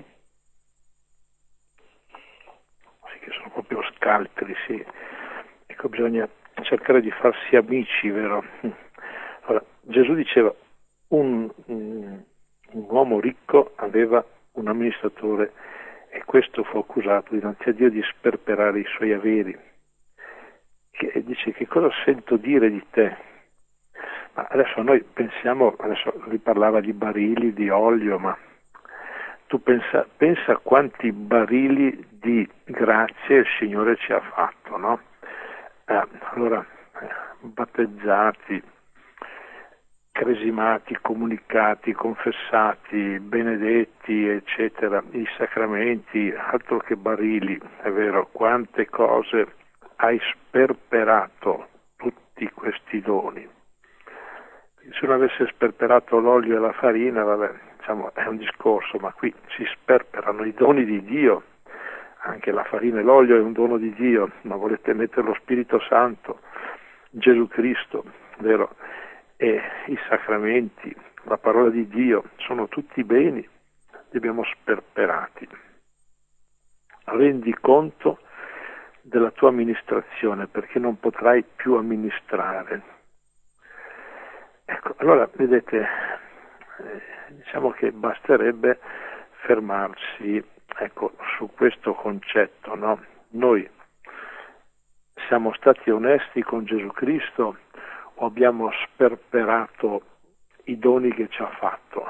Sì, che sono proprio scaltri, sì. Ecco, bisogna cercare di farsi amici, vero? Allora, Gesù diceva: un, un, un uomo ricco aveva un amministratore e questo fu accusato dinanzi a Dio di sperperare i suoi averi. Che dice: che cosa sento dire di te? Ma adesso noi pensiamo, adesso lui parlava di barili di olio, ma tu pensa, pensa a quanti barili di grazie il Signore ci ha fatto, no? Eh, allora, eh, battezzati, cresimati, comunicati, confessati, benedetti, eccetera, i sacramenti, altro che barili, è vero, quante cose hai sperperato, tutti questi doni. Se non avesse sperperato l'olio e la farina, vabbè, diciamo, è un discorso, ma qui si sperperano i doni di Dio. Anche la farina e l'olio è un dono di Dio, ma volete mettere lo Spirito Santo, Gesù Cristo, vero? E i sacramenti, la parola di Dio, sono tutti beni, li abbiamo sperperati. Rendi conto della tua amministrazione, perché non potrai più amministrare. Ecco, allora, vedete, eh, diciamo che basterebbe fermarsi, ecco, su questo concetto, no? Noi siamo stati onesti con Gesù Cristo o abbiamo sperperato i doni che ci ha fatto?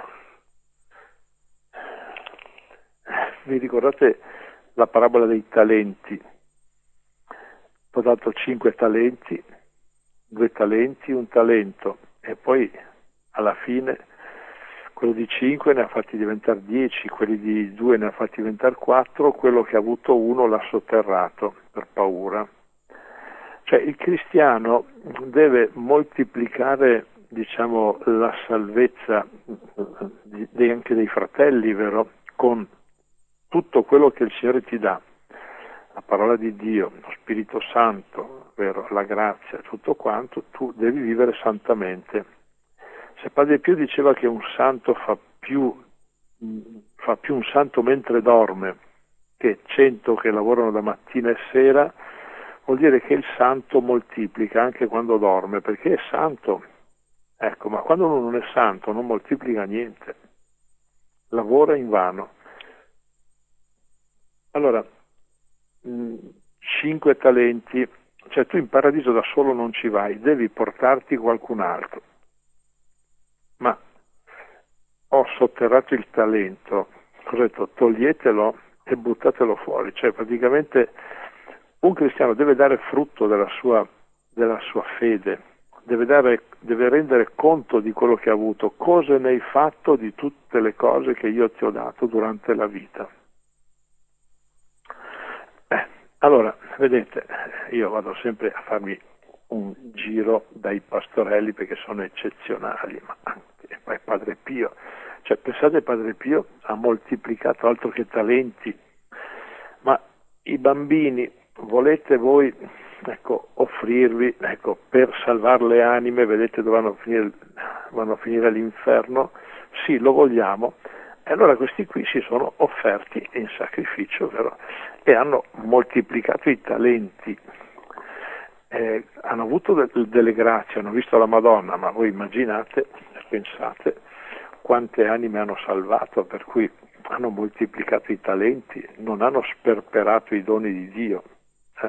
Vi ricordate la parabola dei talenti? Ho dato cinque talenti, due talenti, un talento, e poi alla fine quello di cinque ne ha fatti diventare dieci, quelli di due ne ha fatti diventare quattro, quello che ha avuto uno l'ha sotterrato per paura. Cioè il cristiano deve moltiplicare, diciamo, la salvezza di, di, anche dei fratelli, vero? Con tutto quello che il Signore ti dà, la parola di Dio, lo Spirito Santo, ovvero la grazia, tutto quanto, tu devi vivere santamente. Se Padre Pio diceva che un santo fa più, fa più un santo mentre dorme che cento che lavorano da mattina e sera, vuol dire che il santo moltiplica anche quando dorme, perché è santo. Ecco, ma quando uno non è santo non moltiplica niente, lavora invano. Allora, mh, cinque talenti, cioè tu in paradiso da solo non ci vai, devi portarti qualcun altro. Ma ho sotterrato il talento, ho detto toglietelo e buttatelo fuori, cioè praticamente un cristiano deve dare frutto della sua, della sua fede, deve, dare, deve rendere conto di quello che ha avuto, cosa ne hai fatto di tutte le cose che io ti ho dato durante la vita. Eh, allora, vedete, io vado sempre a farmi un giro dai pastorelli perché sono eccezionali, ma anche poi Padre Pio, cioè pensate, Padre Pio ha moltiplicato altro che talenti, ma i bambini volete voi, ecco, offrirvi, ecco, per salvare le anime, vedete dove vanno a finire, vanno a finire all'inferno? Sì, lo vogliamo. E allora questi qui si sono offerti in sacrificio, vero? E hanno moltiplicato i talenti, eh, hanno avuto de- delle grazie, hanno visto la Madonna, ma voi immaginate, pensate quante anime hanno salvato, per cui hanno moltiplicato i talenti, non hanno sperperato i doni di Dio. Eh.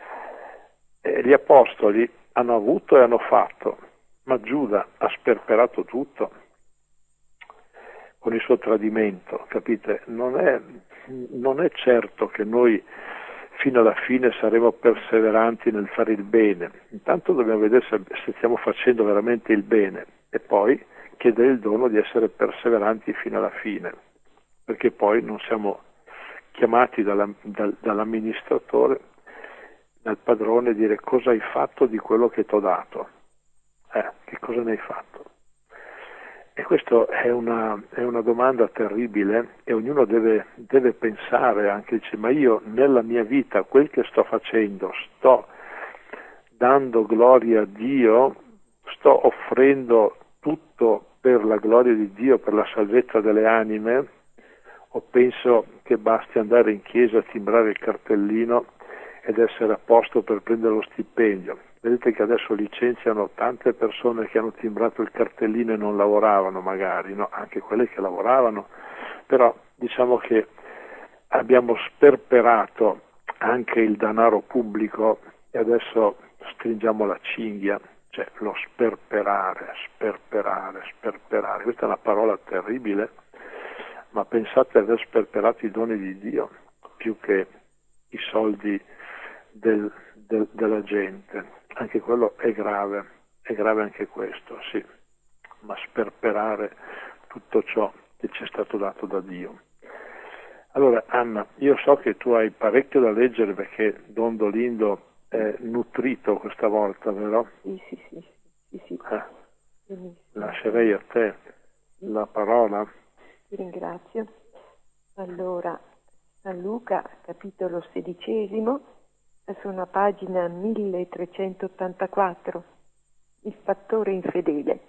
E gli apostoli hanno avuto e hanno fatto, ma Giuda ha sperperato tutto con il suo tradimento, capite? Non è, non è certo che noi fino alla fine saremo perseveranti nel fare il bene. Intanto dobbiamo vedere se, se stiamo facendo veramente il bene e poi chiedere il dono di essere perseveranti fino alla fine, perché poi non siamo chiamati dalla, dal, dall'amministratore, dal padrone, a dire cosa hai fatto di quello che ti ho dato, eh, che cosa ne hai fatto. E questa è una, è una domanda terribile e ognuno deve, deve pensare anche, dice, ma io nella mia vita quel che sto facendo, sto dando gloria a Dio, sto offrendo tutto per la gloria di Dio, per la salvezza delle anime, o penso che basti andare in chiesa a timbrare il cartellino ed essere a posto per prendere lo stipendio? Vedete che adesso licenziano tante persone che hanno timbrato il cartellino e non lavoravano magari, no? Anche quelle che lavoravano, però diciamo che abbiamo sperperato anche il denaro pubblico e adesso stringiamo la cinghia, cioè lo sperperare, sperperare, sperperare. Questa è una parola terribile, ma pensate ad aver sperperato i doni di Dio più che i soldi del, del, della gente. Anche quello è grave, è grave anche questo, sì, ma sperperare tutto ciò che ci è stato dato da Dio. Allora Anna, io so che tu hai parecchio da leggere perché Don Dolindo è nutrito questa volta, vero? Sì, sì, sì. sì, sì. Eh, lascerei a te la parola. Ti ringrazio. Allora, San Luca, capitolo sedicesimo, sono a pagina milletrecentottantaquattro, il fattore infedele.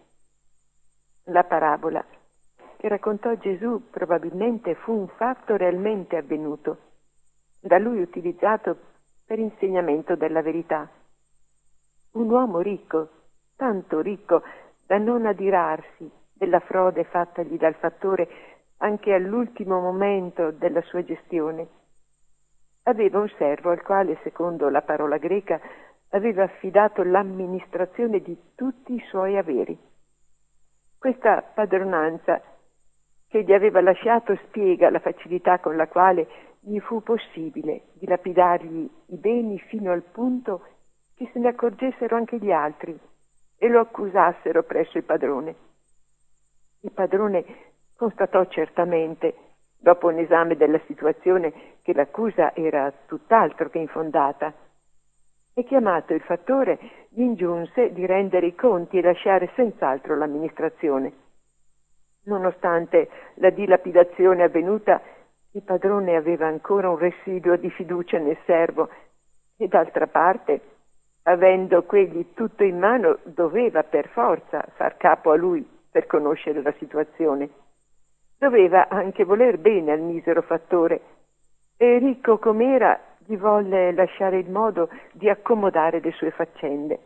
La parabola che raccontò Gesù probabilmente fu un fatto realmente avvenuto, da lui utilizzato per insegnamento della verità. Un uomo ricco, tanto ricco da non adirarsi della frode fattagli dal fattore anche all'ultimo momento della sua gestione, aveva un servo al quale, secondo la parola greca, aveva affidato l'amministrazione di tutti i suoi averi. Questa padronanza che gli aveva lasciato spiega la facilità con la quale gli fu possibile dilapidargli i beni fino al punto che se ne accorgessero anche gli altri e lo accusassero presso il padrone. Il padrone constatò certamente, dopo un esame della situazione, che l'accusa era tutt'altro che infondata, e chiamato il fattore gli ingiunse di rendere i conti e lasciare senz'altro l'amministrazione. Nonostante la dilapidazione avvenuta, il padrone aveva ancora un residuo di fiducia nel servo e d'altra parte avendo quegli tutto in mano, doveva per forza far capo a lui per conoscere la situazione. Doveva anche voler bene al misero fattore, e ricco com'era gli volle lasciare il modo di accomodare le sue faccende.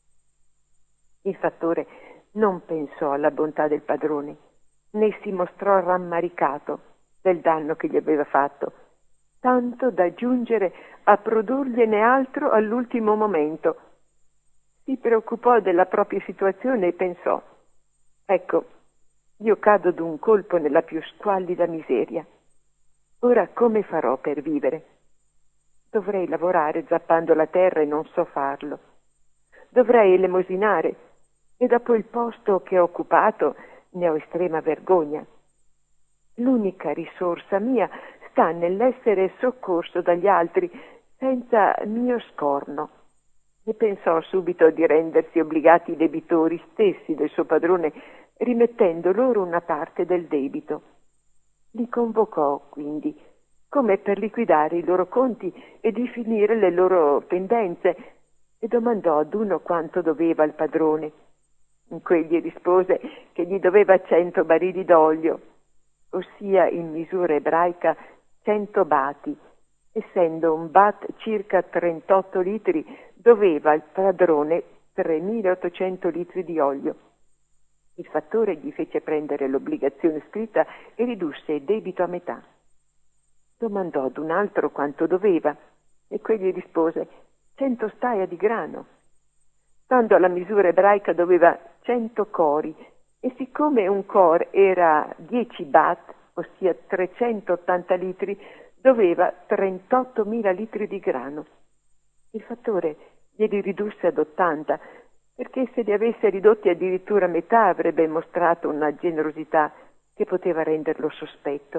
Il fattore non pensò alla bontà del padrone, né si mostrò rammaricato del danno che gli aveva fatto, tanto da giungere a produrgliene altro all'ultimo momento. Si preoccupò della propria situazione e pensò: ecco, io cado d'un colpo nella più squallida miseria. Ora come farò per vivere? Dovrei lavorare zappando la terra e non so farlo. Dovrei elemosinare e dopo il posto che ho occupato ne ho estrema vergogna. L'unica risorsa mia sta nell'essere soccorso dagli altri senza mio scorno. E pensò subito di rendersi obbligati i debitori stessi del suo padrone, rimettendo loro una parte del debito. Li convocò quindi, come per liquidare i loro conti e di finire le loro pendenze, e domandò ad uno quanto doveva al padrone. Quegli rispose che gli doveva cento barili d'olio, ossia in misura ebraica cento bati, essendo un bat circa trentotto litri, doveva al padrone tremilaottocento litri di olio. Il fattore gli fece prendere l'obbligazione scritta e ridusse il debito a metà. Domandò ad un altro quanto doveva, e quegli rispose cento staia di grano. Stando alla misura ebraica doveva cento cori, e siccome un cor era dieci bat, ossia trecentottanta litri, doveva trentottomila litri di grano. Il fattore glieli ridusse ad ottanta, perché se li avesse ridotti addirittura a metà avrebbe mostrato una generosità che poteva renderlo sospetto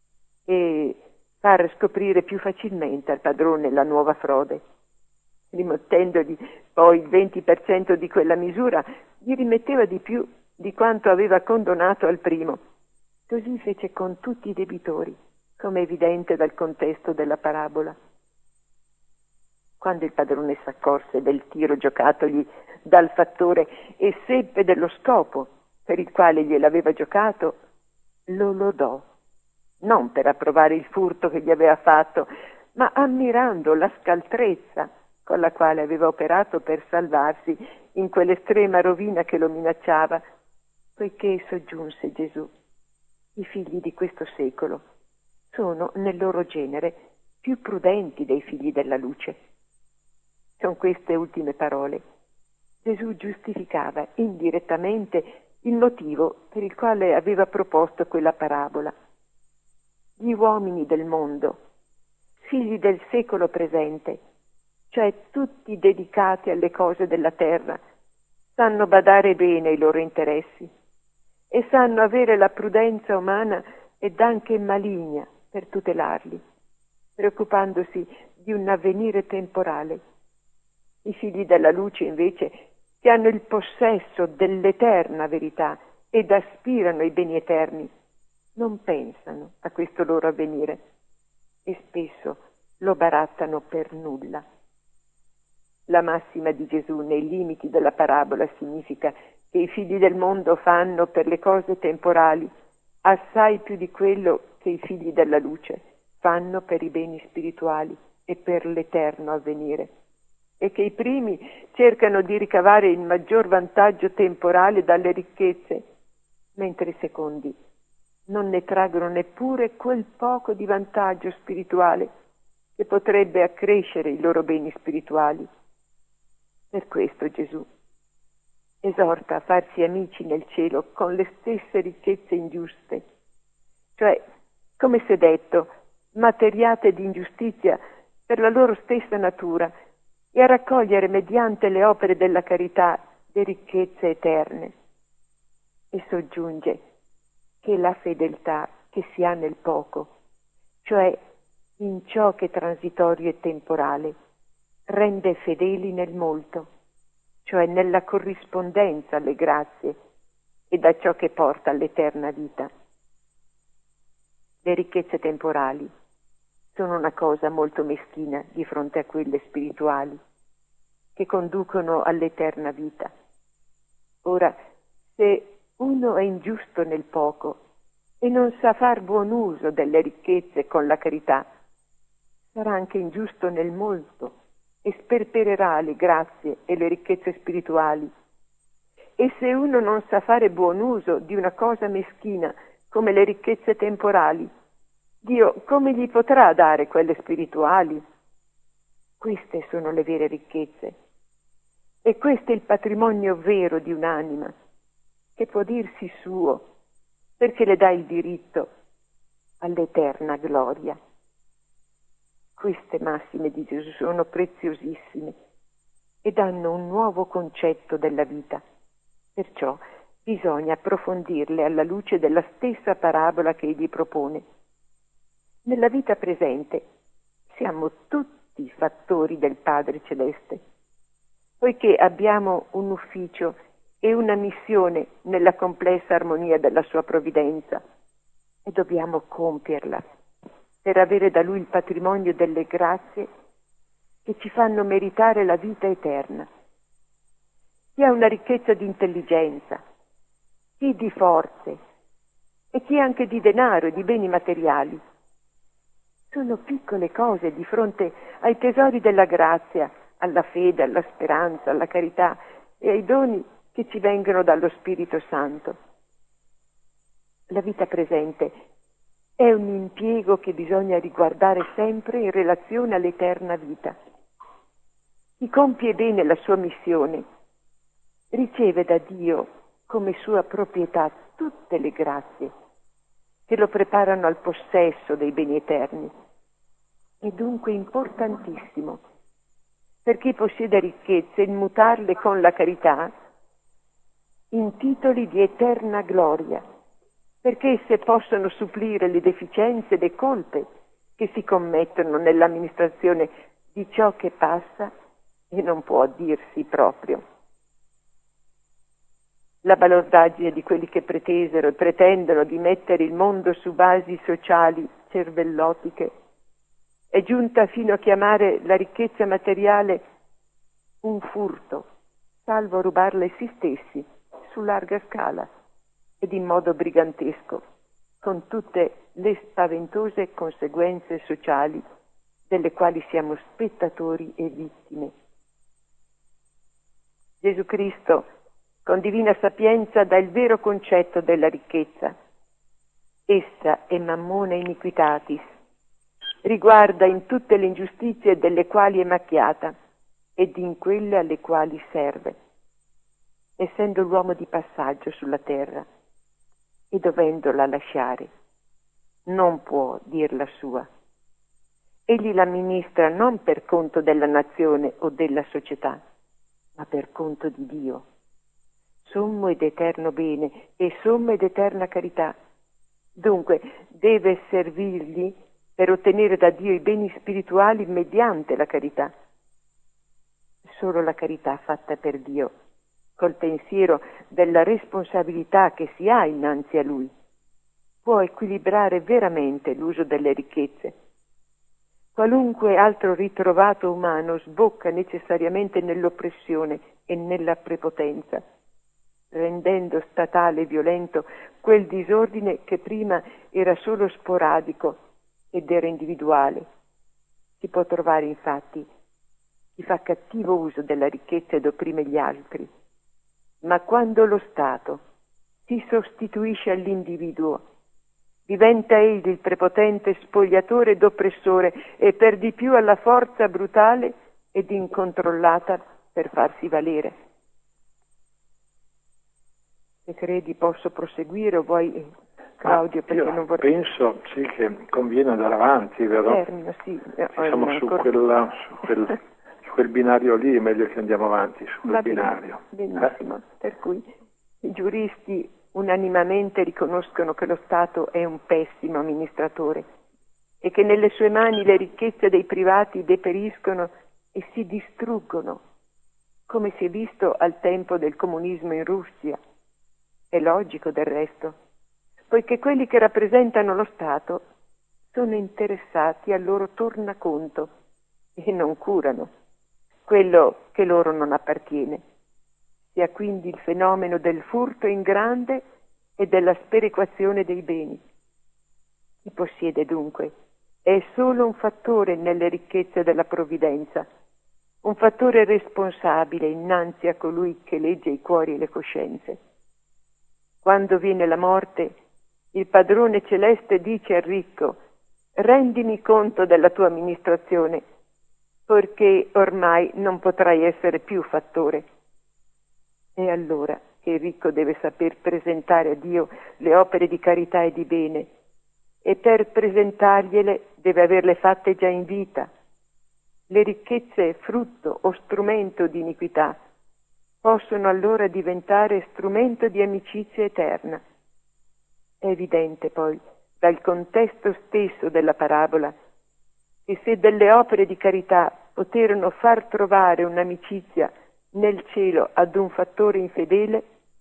e far scoprire più facilmente al padrone la nuova frode. Rimettendogli poi il venti per cento di quella misura, gli rimetteva di più di quanto aveva condonato al primo. Così fece con tutti i debitori, come è evidente dal contesto della parabola. Quando il padrone s'accorse del tiro giocatogli dal fattore e seppe dello scopo per il quale gliel'aveva giocato, lo lodò, non per approvare il furto che gli aveva fatto, ma ammirando la scaltrezza con la quale aveva operato per salvarsi in quell'estrema rovina che lo minacciava, poiché soggiunse Gesù: i figli di questo secolo sono nel loro genere più prudenti dei figli della luce. Con queste ultime parole Gesù giustificava indirettamente il motivo per il quale aveva proposto quella parabola. Gli uomini del mondo, figli del secolo presente, cioè tutti dedicati alle cose della terra, sanno badare bene ai loro interessi e sanno avere la prudenza umana ed anche maligna per tutelarli, preoccupandosi di un avvenire temporale. I figli della luce, invece, che hanno il possesso dell'eterna verità ed aspirano ai beni eterni, non pensano a questo loro avvenire e spesso lo barattano per nulla. La massima di Gesù nei limiti della parabola significa che i figli del mondo fanno per le cose temporali assai più di quello che i figli della luce fanno per i beni spirituali e per l'eterno avvenire, e che i primi cercano di ricavare il maggior vantaggio temporale dalle ricchezze, mentre i secondi non ne traggono neppure quel poco di vantaggio spirituale che potrebbe accrescere i loro beni spirituali. Per questo Gesù esorta a farsi amici nel cielo con le stesse ricchezze ingiuste, cioè, come si è detto, materiate di ingiustizia per la loro stessa natura, e a raccogliere mediante le opere della carità le ricchezze eterne. E soggiunge che la fedeltà che si ha nel poco, cioè in ciò che è transitorio e temporale, rende fedeli nel molto, cioè nella corrispondenza alle grazie e da ciò che porta all'eterna vita. Le ricchezze temporali sono una cosa molto meschina di fronte a quelle spirituali, che conducono all'eterna vita. Ora, se uno è ingiusto nel poco e non sa far buon uso delle ricchezze con la carità, sarà anche ingiusto nel molto e sperpererà le grazie e le ricchezze spirituali. E se uno non sa fare buon uso di una cosa meschina come le ricchezze temporali, Dio come gli potrà dare quelle spirituali? Queste sono le vere ricchezze. E questo è il patrimonio vero di un'anima, che può dirsi suo, perché le dà il diritto all'eterna gloria. Queste massime di Gesù sono preziosissime e danno un nuovo concetto della vita. Perciò bisogna approfondirle alla luce della stessa parabola che egli propone. Nella vita presente siamo tutti fattori del Padre Celeste, poiché abbiamo un ufficio e una missione nella complessa armonia della sua provvidenza e dobbiamo compierla per avere da Lui il patrimonio delle grazie che ci fanno meritare la vita eterna. Chi ha una ricchezza di intelligenza, chi di forze e chi anche di denaro e di beni materiali, sono piccole cose di fronte ai tesori della grazia, alla fede, alla speranza, alla carità e ai doni che ci vengono dallo Spirito Santo. La vita presente è un impiego che bisogna riguardare sempre in relazione all'eterna vita. Chi compie bene la sua missione riceve da Dio come sua proprietà tutte le grazie che lo preparano al possesso dei beni eterni. È dunque importantissimo per chi possiede ricchezze il mutarle con la carità in titoli di eterna gloria, perché esse possono supplire le deficienze e le colpe che si commettono nell'amministrazione di ciò che passa e non può dirsi proprio. La balordaggine di quelli che pretesero e pretendono di mettere il mondo su basi sociali cervellotiche è giunta fino a chiamare la ricchezza materiale un furto, salvo rubarla essi stessi su larga scala ed in modo brigantesco, con tutte le spaventose conseguenze sociali delle quali siamo spettatori e vittime. Gesù Cristo, con divina sapienza, dà il vero concetto della ricchezza. Essa è mammona iniquitatis, riguarda in tutte le ingiustizie delle quali è macchiata ed in quelle alle quali serve, essendo l'uomo di passaggio sulla terra e dovendola lasciare, non può dirla sua. Egli l'amministra non per conto della nazione o della società, ma per conto di Dio. Sommo ed eterno bene e somma ed eterna carità. Dunque deve servirgli per ottenere da Dio i beni spirituali mediante la carità. Solo la carità fatta per Dio, col pensiero della responsabilità che si ha innanzi a Lui, può equilibrare veramente l'uso delle ricchezze. Qualunque altro ritrovato umano sbocca necessariamente nell'oppressione e nella prepotenza, rendendo statale e violento quel disordine che prima era solo sporadico ed era individuale. Si può trovare infatti chi fa cattivo uso della ricchezza ed opprime gli altri, ma quando lo Stato si sostituisce all'individuo, diventa egli il prepotente spogliatore ed oppressore e per di più alla forza brutale ed incontrollata per farsi valere. Se credi posso proseguire o vuoi, Claudio, perché io non vorrei... penso sì che conviene andare avanti, vero? Termino, sì. Siamo su, quella, su, quel, su quel binario lì, è meglio che andiamo avanti su quel Va binario. Bene, benissimo, eh? Per cui i giuristi unanimemente riconoscono che lo Stato è un pessimo amministratore e che nelle sue mani le ricchezze dei privati deperiscono e si distruggono, come si è visto al tempo del comunismo in Russia. È logico del resto, poiché quelli che rappresentano lo Stato sono interessati al loro tornaconto e non curano quello che loro non appartiene. Si ha quindi il fenomeno del furto in grande e della sperequazione dei beni. Chi possiede dunque è solo un fattore nelle ricchezze della provvidenza, un fattore responsabile innanzi a colui che legge i cuori e le coscienze. Quando viene la morte, il padrone celeste dice al ricco: rendimi conto della tua amministrazione, perché ormai non potrai essere più fattore. E allora che il ricco deve saper presentare a Dio le opere di carità e di bene, e per presentargliele deve averle fatte già in vita. Le ricchezze frutto o strumento di iniquità possono allora diventare strumento di amicizia eterna. È evidente poi dal contesto stesso della parabola che se delle opere di carità poterono far trovare un'amicizia nel cielo ad un fattore infedele,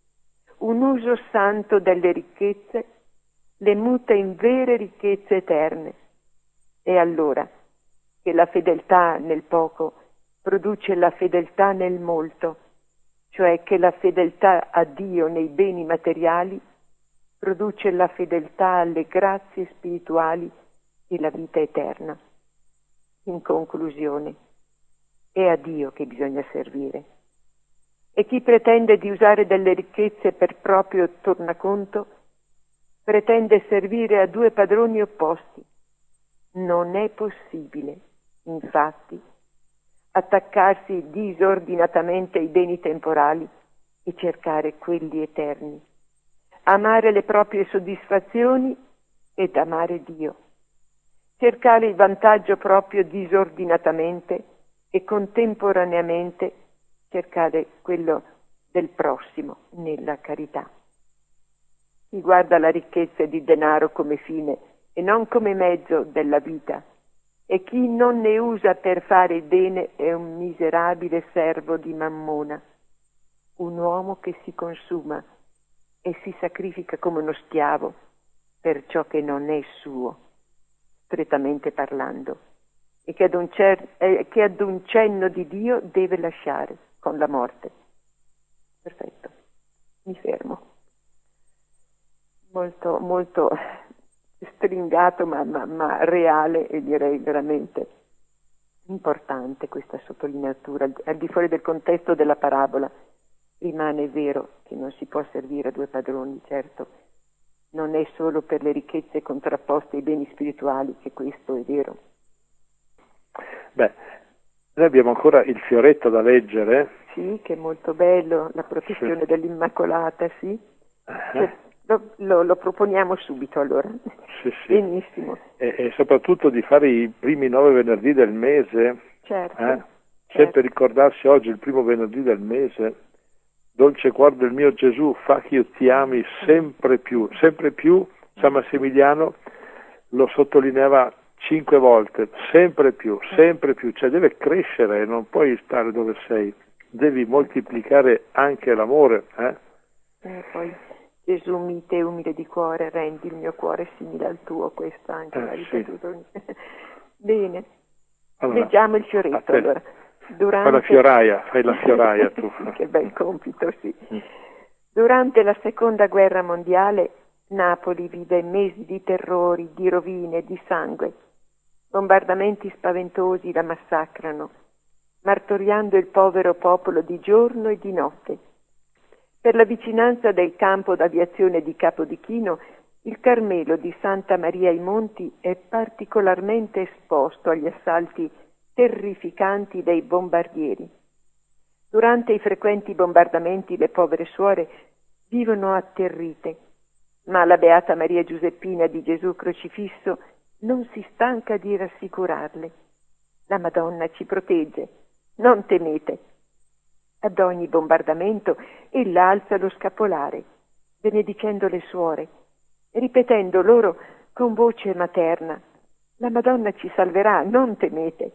un uso santo delle ricchezze le muta in vere ricchezze eterne. E allora che la fedeltà nel poco produce la fedeltà nel molto, cioè che la fedeltà a Dio nei beni materiali produce la fedeltà alle grazie spirituali e la vita eterna. In conclusione, è a Dio che bisogna servire. E chi pretende di usare delle ricchezze per proprio tornaconto pretende servire a due padroni opposti. Non è possibile, infatti, attaccarsi disordinatamente ai beni temporali e cercare quelli eterni, amare le proprie soddisfazioni ed amare Dio, cercare il vantaggio proprio disordinatamente e contemporaneamente cercare quello del prossimo nella carità. Chi guarda la ricchezza di denaro come fine e non come mezzo della vita, e chi non ne usa per fare il bene è un miserabile servo di Mammona, un uomo che si consuma e si sacrifica come uno schiavo per ciò che non è suo, strettamente parlando, e che ad un, cer- eh, che ad un cenno di Dio deve lasciare con la morte. Perfetto, mi fermo. Molto, molto stringato, ma, ma, ma reale e direi veramente importante questa sottolineatura. Al, al di fuori del contesto della parabola rimane vero che non si può servire a due padroni, certo. Non è solo per le ricchezze contrapposte ai beni spirituali che questo è vero. Beh, noi abbiamo ancora il fioretto da leggere. Sì, che è molto bello, la protezione sì. dell'Immacolata, sì. Uh-huh. Cioè, lo, lo, lo proponiamo subito allora. Sì, sì. Benissimo. E, e soprattutto di fare i primi nove venerdì del mese. Certo. Eh? certo. Sempre ricordarsi oggi il primo venerdì del mese. Dolce cuore del mio Gesù, fa che io ti ami sempre più. Sempre più, San Massimiliano lo sottolineava cinque volte, sempre più, sempre più. Cioè deve crescere, non puoi stare dove sei. Devi moltiplicare anche l'amore. Eh? E poi Gesù mite e umile di cuore, rendi il mio cuore simile al tuo, questo anche eh, l'ha ripetuto. Sì. Bene, allora, leggiamo il fioretto allora. Durante... Fai la fioraia, fai la fioraia tu. Che bel compito, sì. Mm. Durante la seconda guerra mondiale Napoli vive mesi di terrori, di rovine, di sangue. Bombardamenti spaventosi la massacrano, martoriando il povero popolo di giorno e di notte. Per la vicinanza del campo d'aviazione di Capodichino, il Carmelo di Santa Maria ai Monti è particolarmente esposto agli assalti terrificanti dei bombardieri. Durante i frequenti bombardamenti le povere suore vivono atterrite, ma la Beata Maria Giuseppina di Gesù crocifisso non si stanca di rassicurarle. La Madonna ci protegge, non temete. Ad ogni bombardamento ella alza lo scapolare, benedicendo le suore, ripetendo loro con voce materna: la Madonna ci salverà, non temete.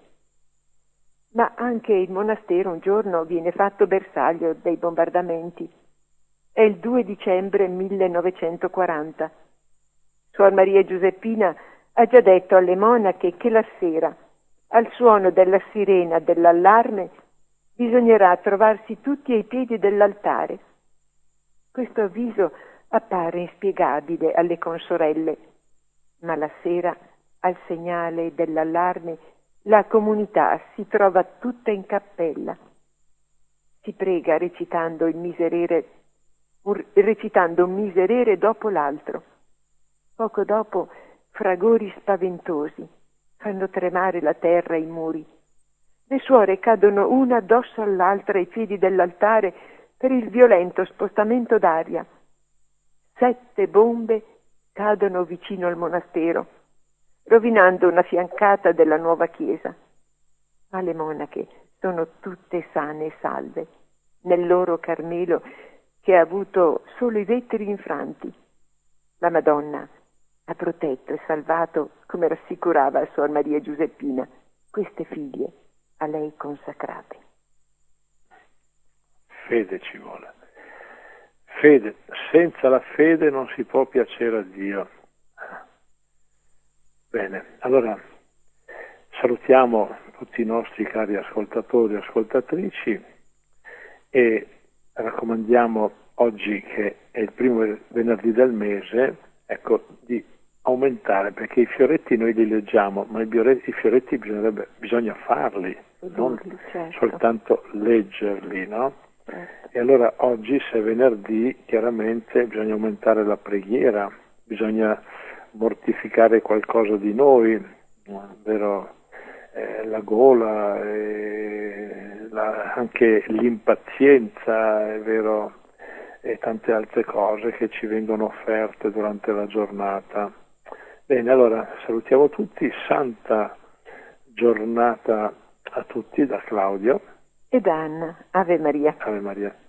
Ma anche il monastero un giorno viene fatto bersaglio dei bombardamenti. È il due dicembre millenovecentoquaranta. Suor Maria Giuseppina ha già detto alle monache che la sera, al suono della sirena dell'allarme, bisognerà trovarsi tutti ai piedi dell'altare. Questo avviso appare inspiegabile alle consorelle, ma la sera, al segnale dell'allarme, la comunità si trova tutta in cappella. Si prega recitando il miserere, un, recitando un miserere dopo l'altro. Poco dopo, fragori spaventosi fanno tremare la terra e i muri. Le suore cadono una addosso all'altra ai piedi dell'altare per il violento spostamento d'aria. Sette bombe cadono vicino al monastero, rovinando una fiancata della nuova chiesa. Ma le monache sono tutte sane e salve nel loro Carmelo, che ha avuto solo i vetteri infranti. La Madonna ha protetto e salvato, come rassicurava Suor Maria Giuseppina, queste figlie a lei consacrate. Fede ci vuole. Fede, senza la fede non si può piacere a Dio. Bene, allora salutiamo tutti i nostri cari ascoltatori e ascoltatrici e raccomandiamo oggi, che è il primo venerdì del mese, ecco, di aumentare, perché i fioretti noi li leggiamo, ma i fioretti, i fioretti bisognerebbe, bisogna farli, non certo. soltanto leggerli, no? Certo. E allora oggi, se è venerdì, chiaramente bisogna aumentare la preghiera, bisogna mortificare qualcosa di noi, ovvero eh, la gola, eh, la, anche l'impazienza, è vero, e tante altre cose che ci vengono offerte durante la giornata. Bene, allora salutiamo tutti, santa giornata a tutti da Claudio e da Anna. Ave Maria. Ave Maria.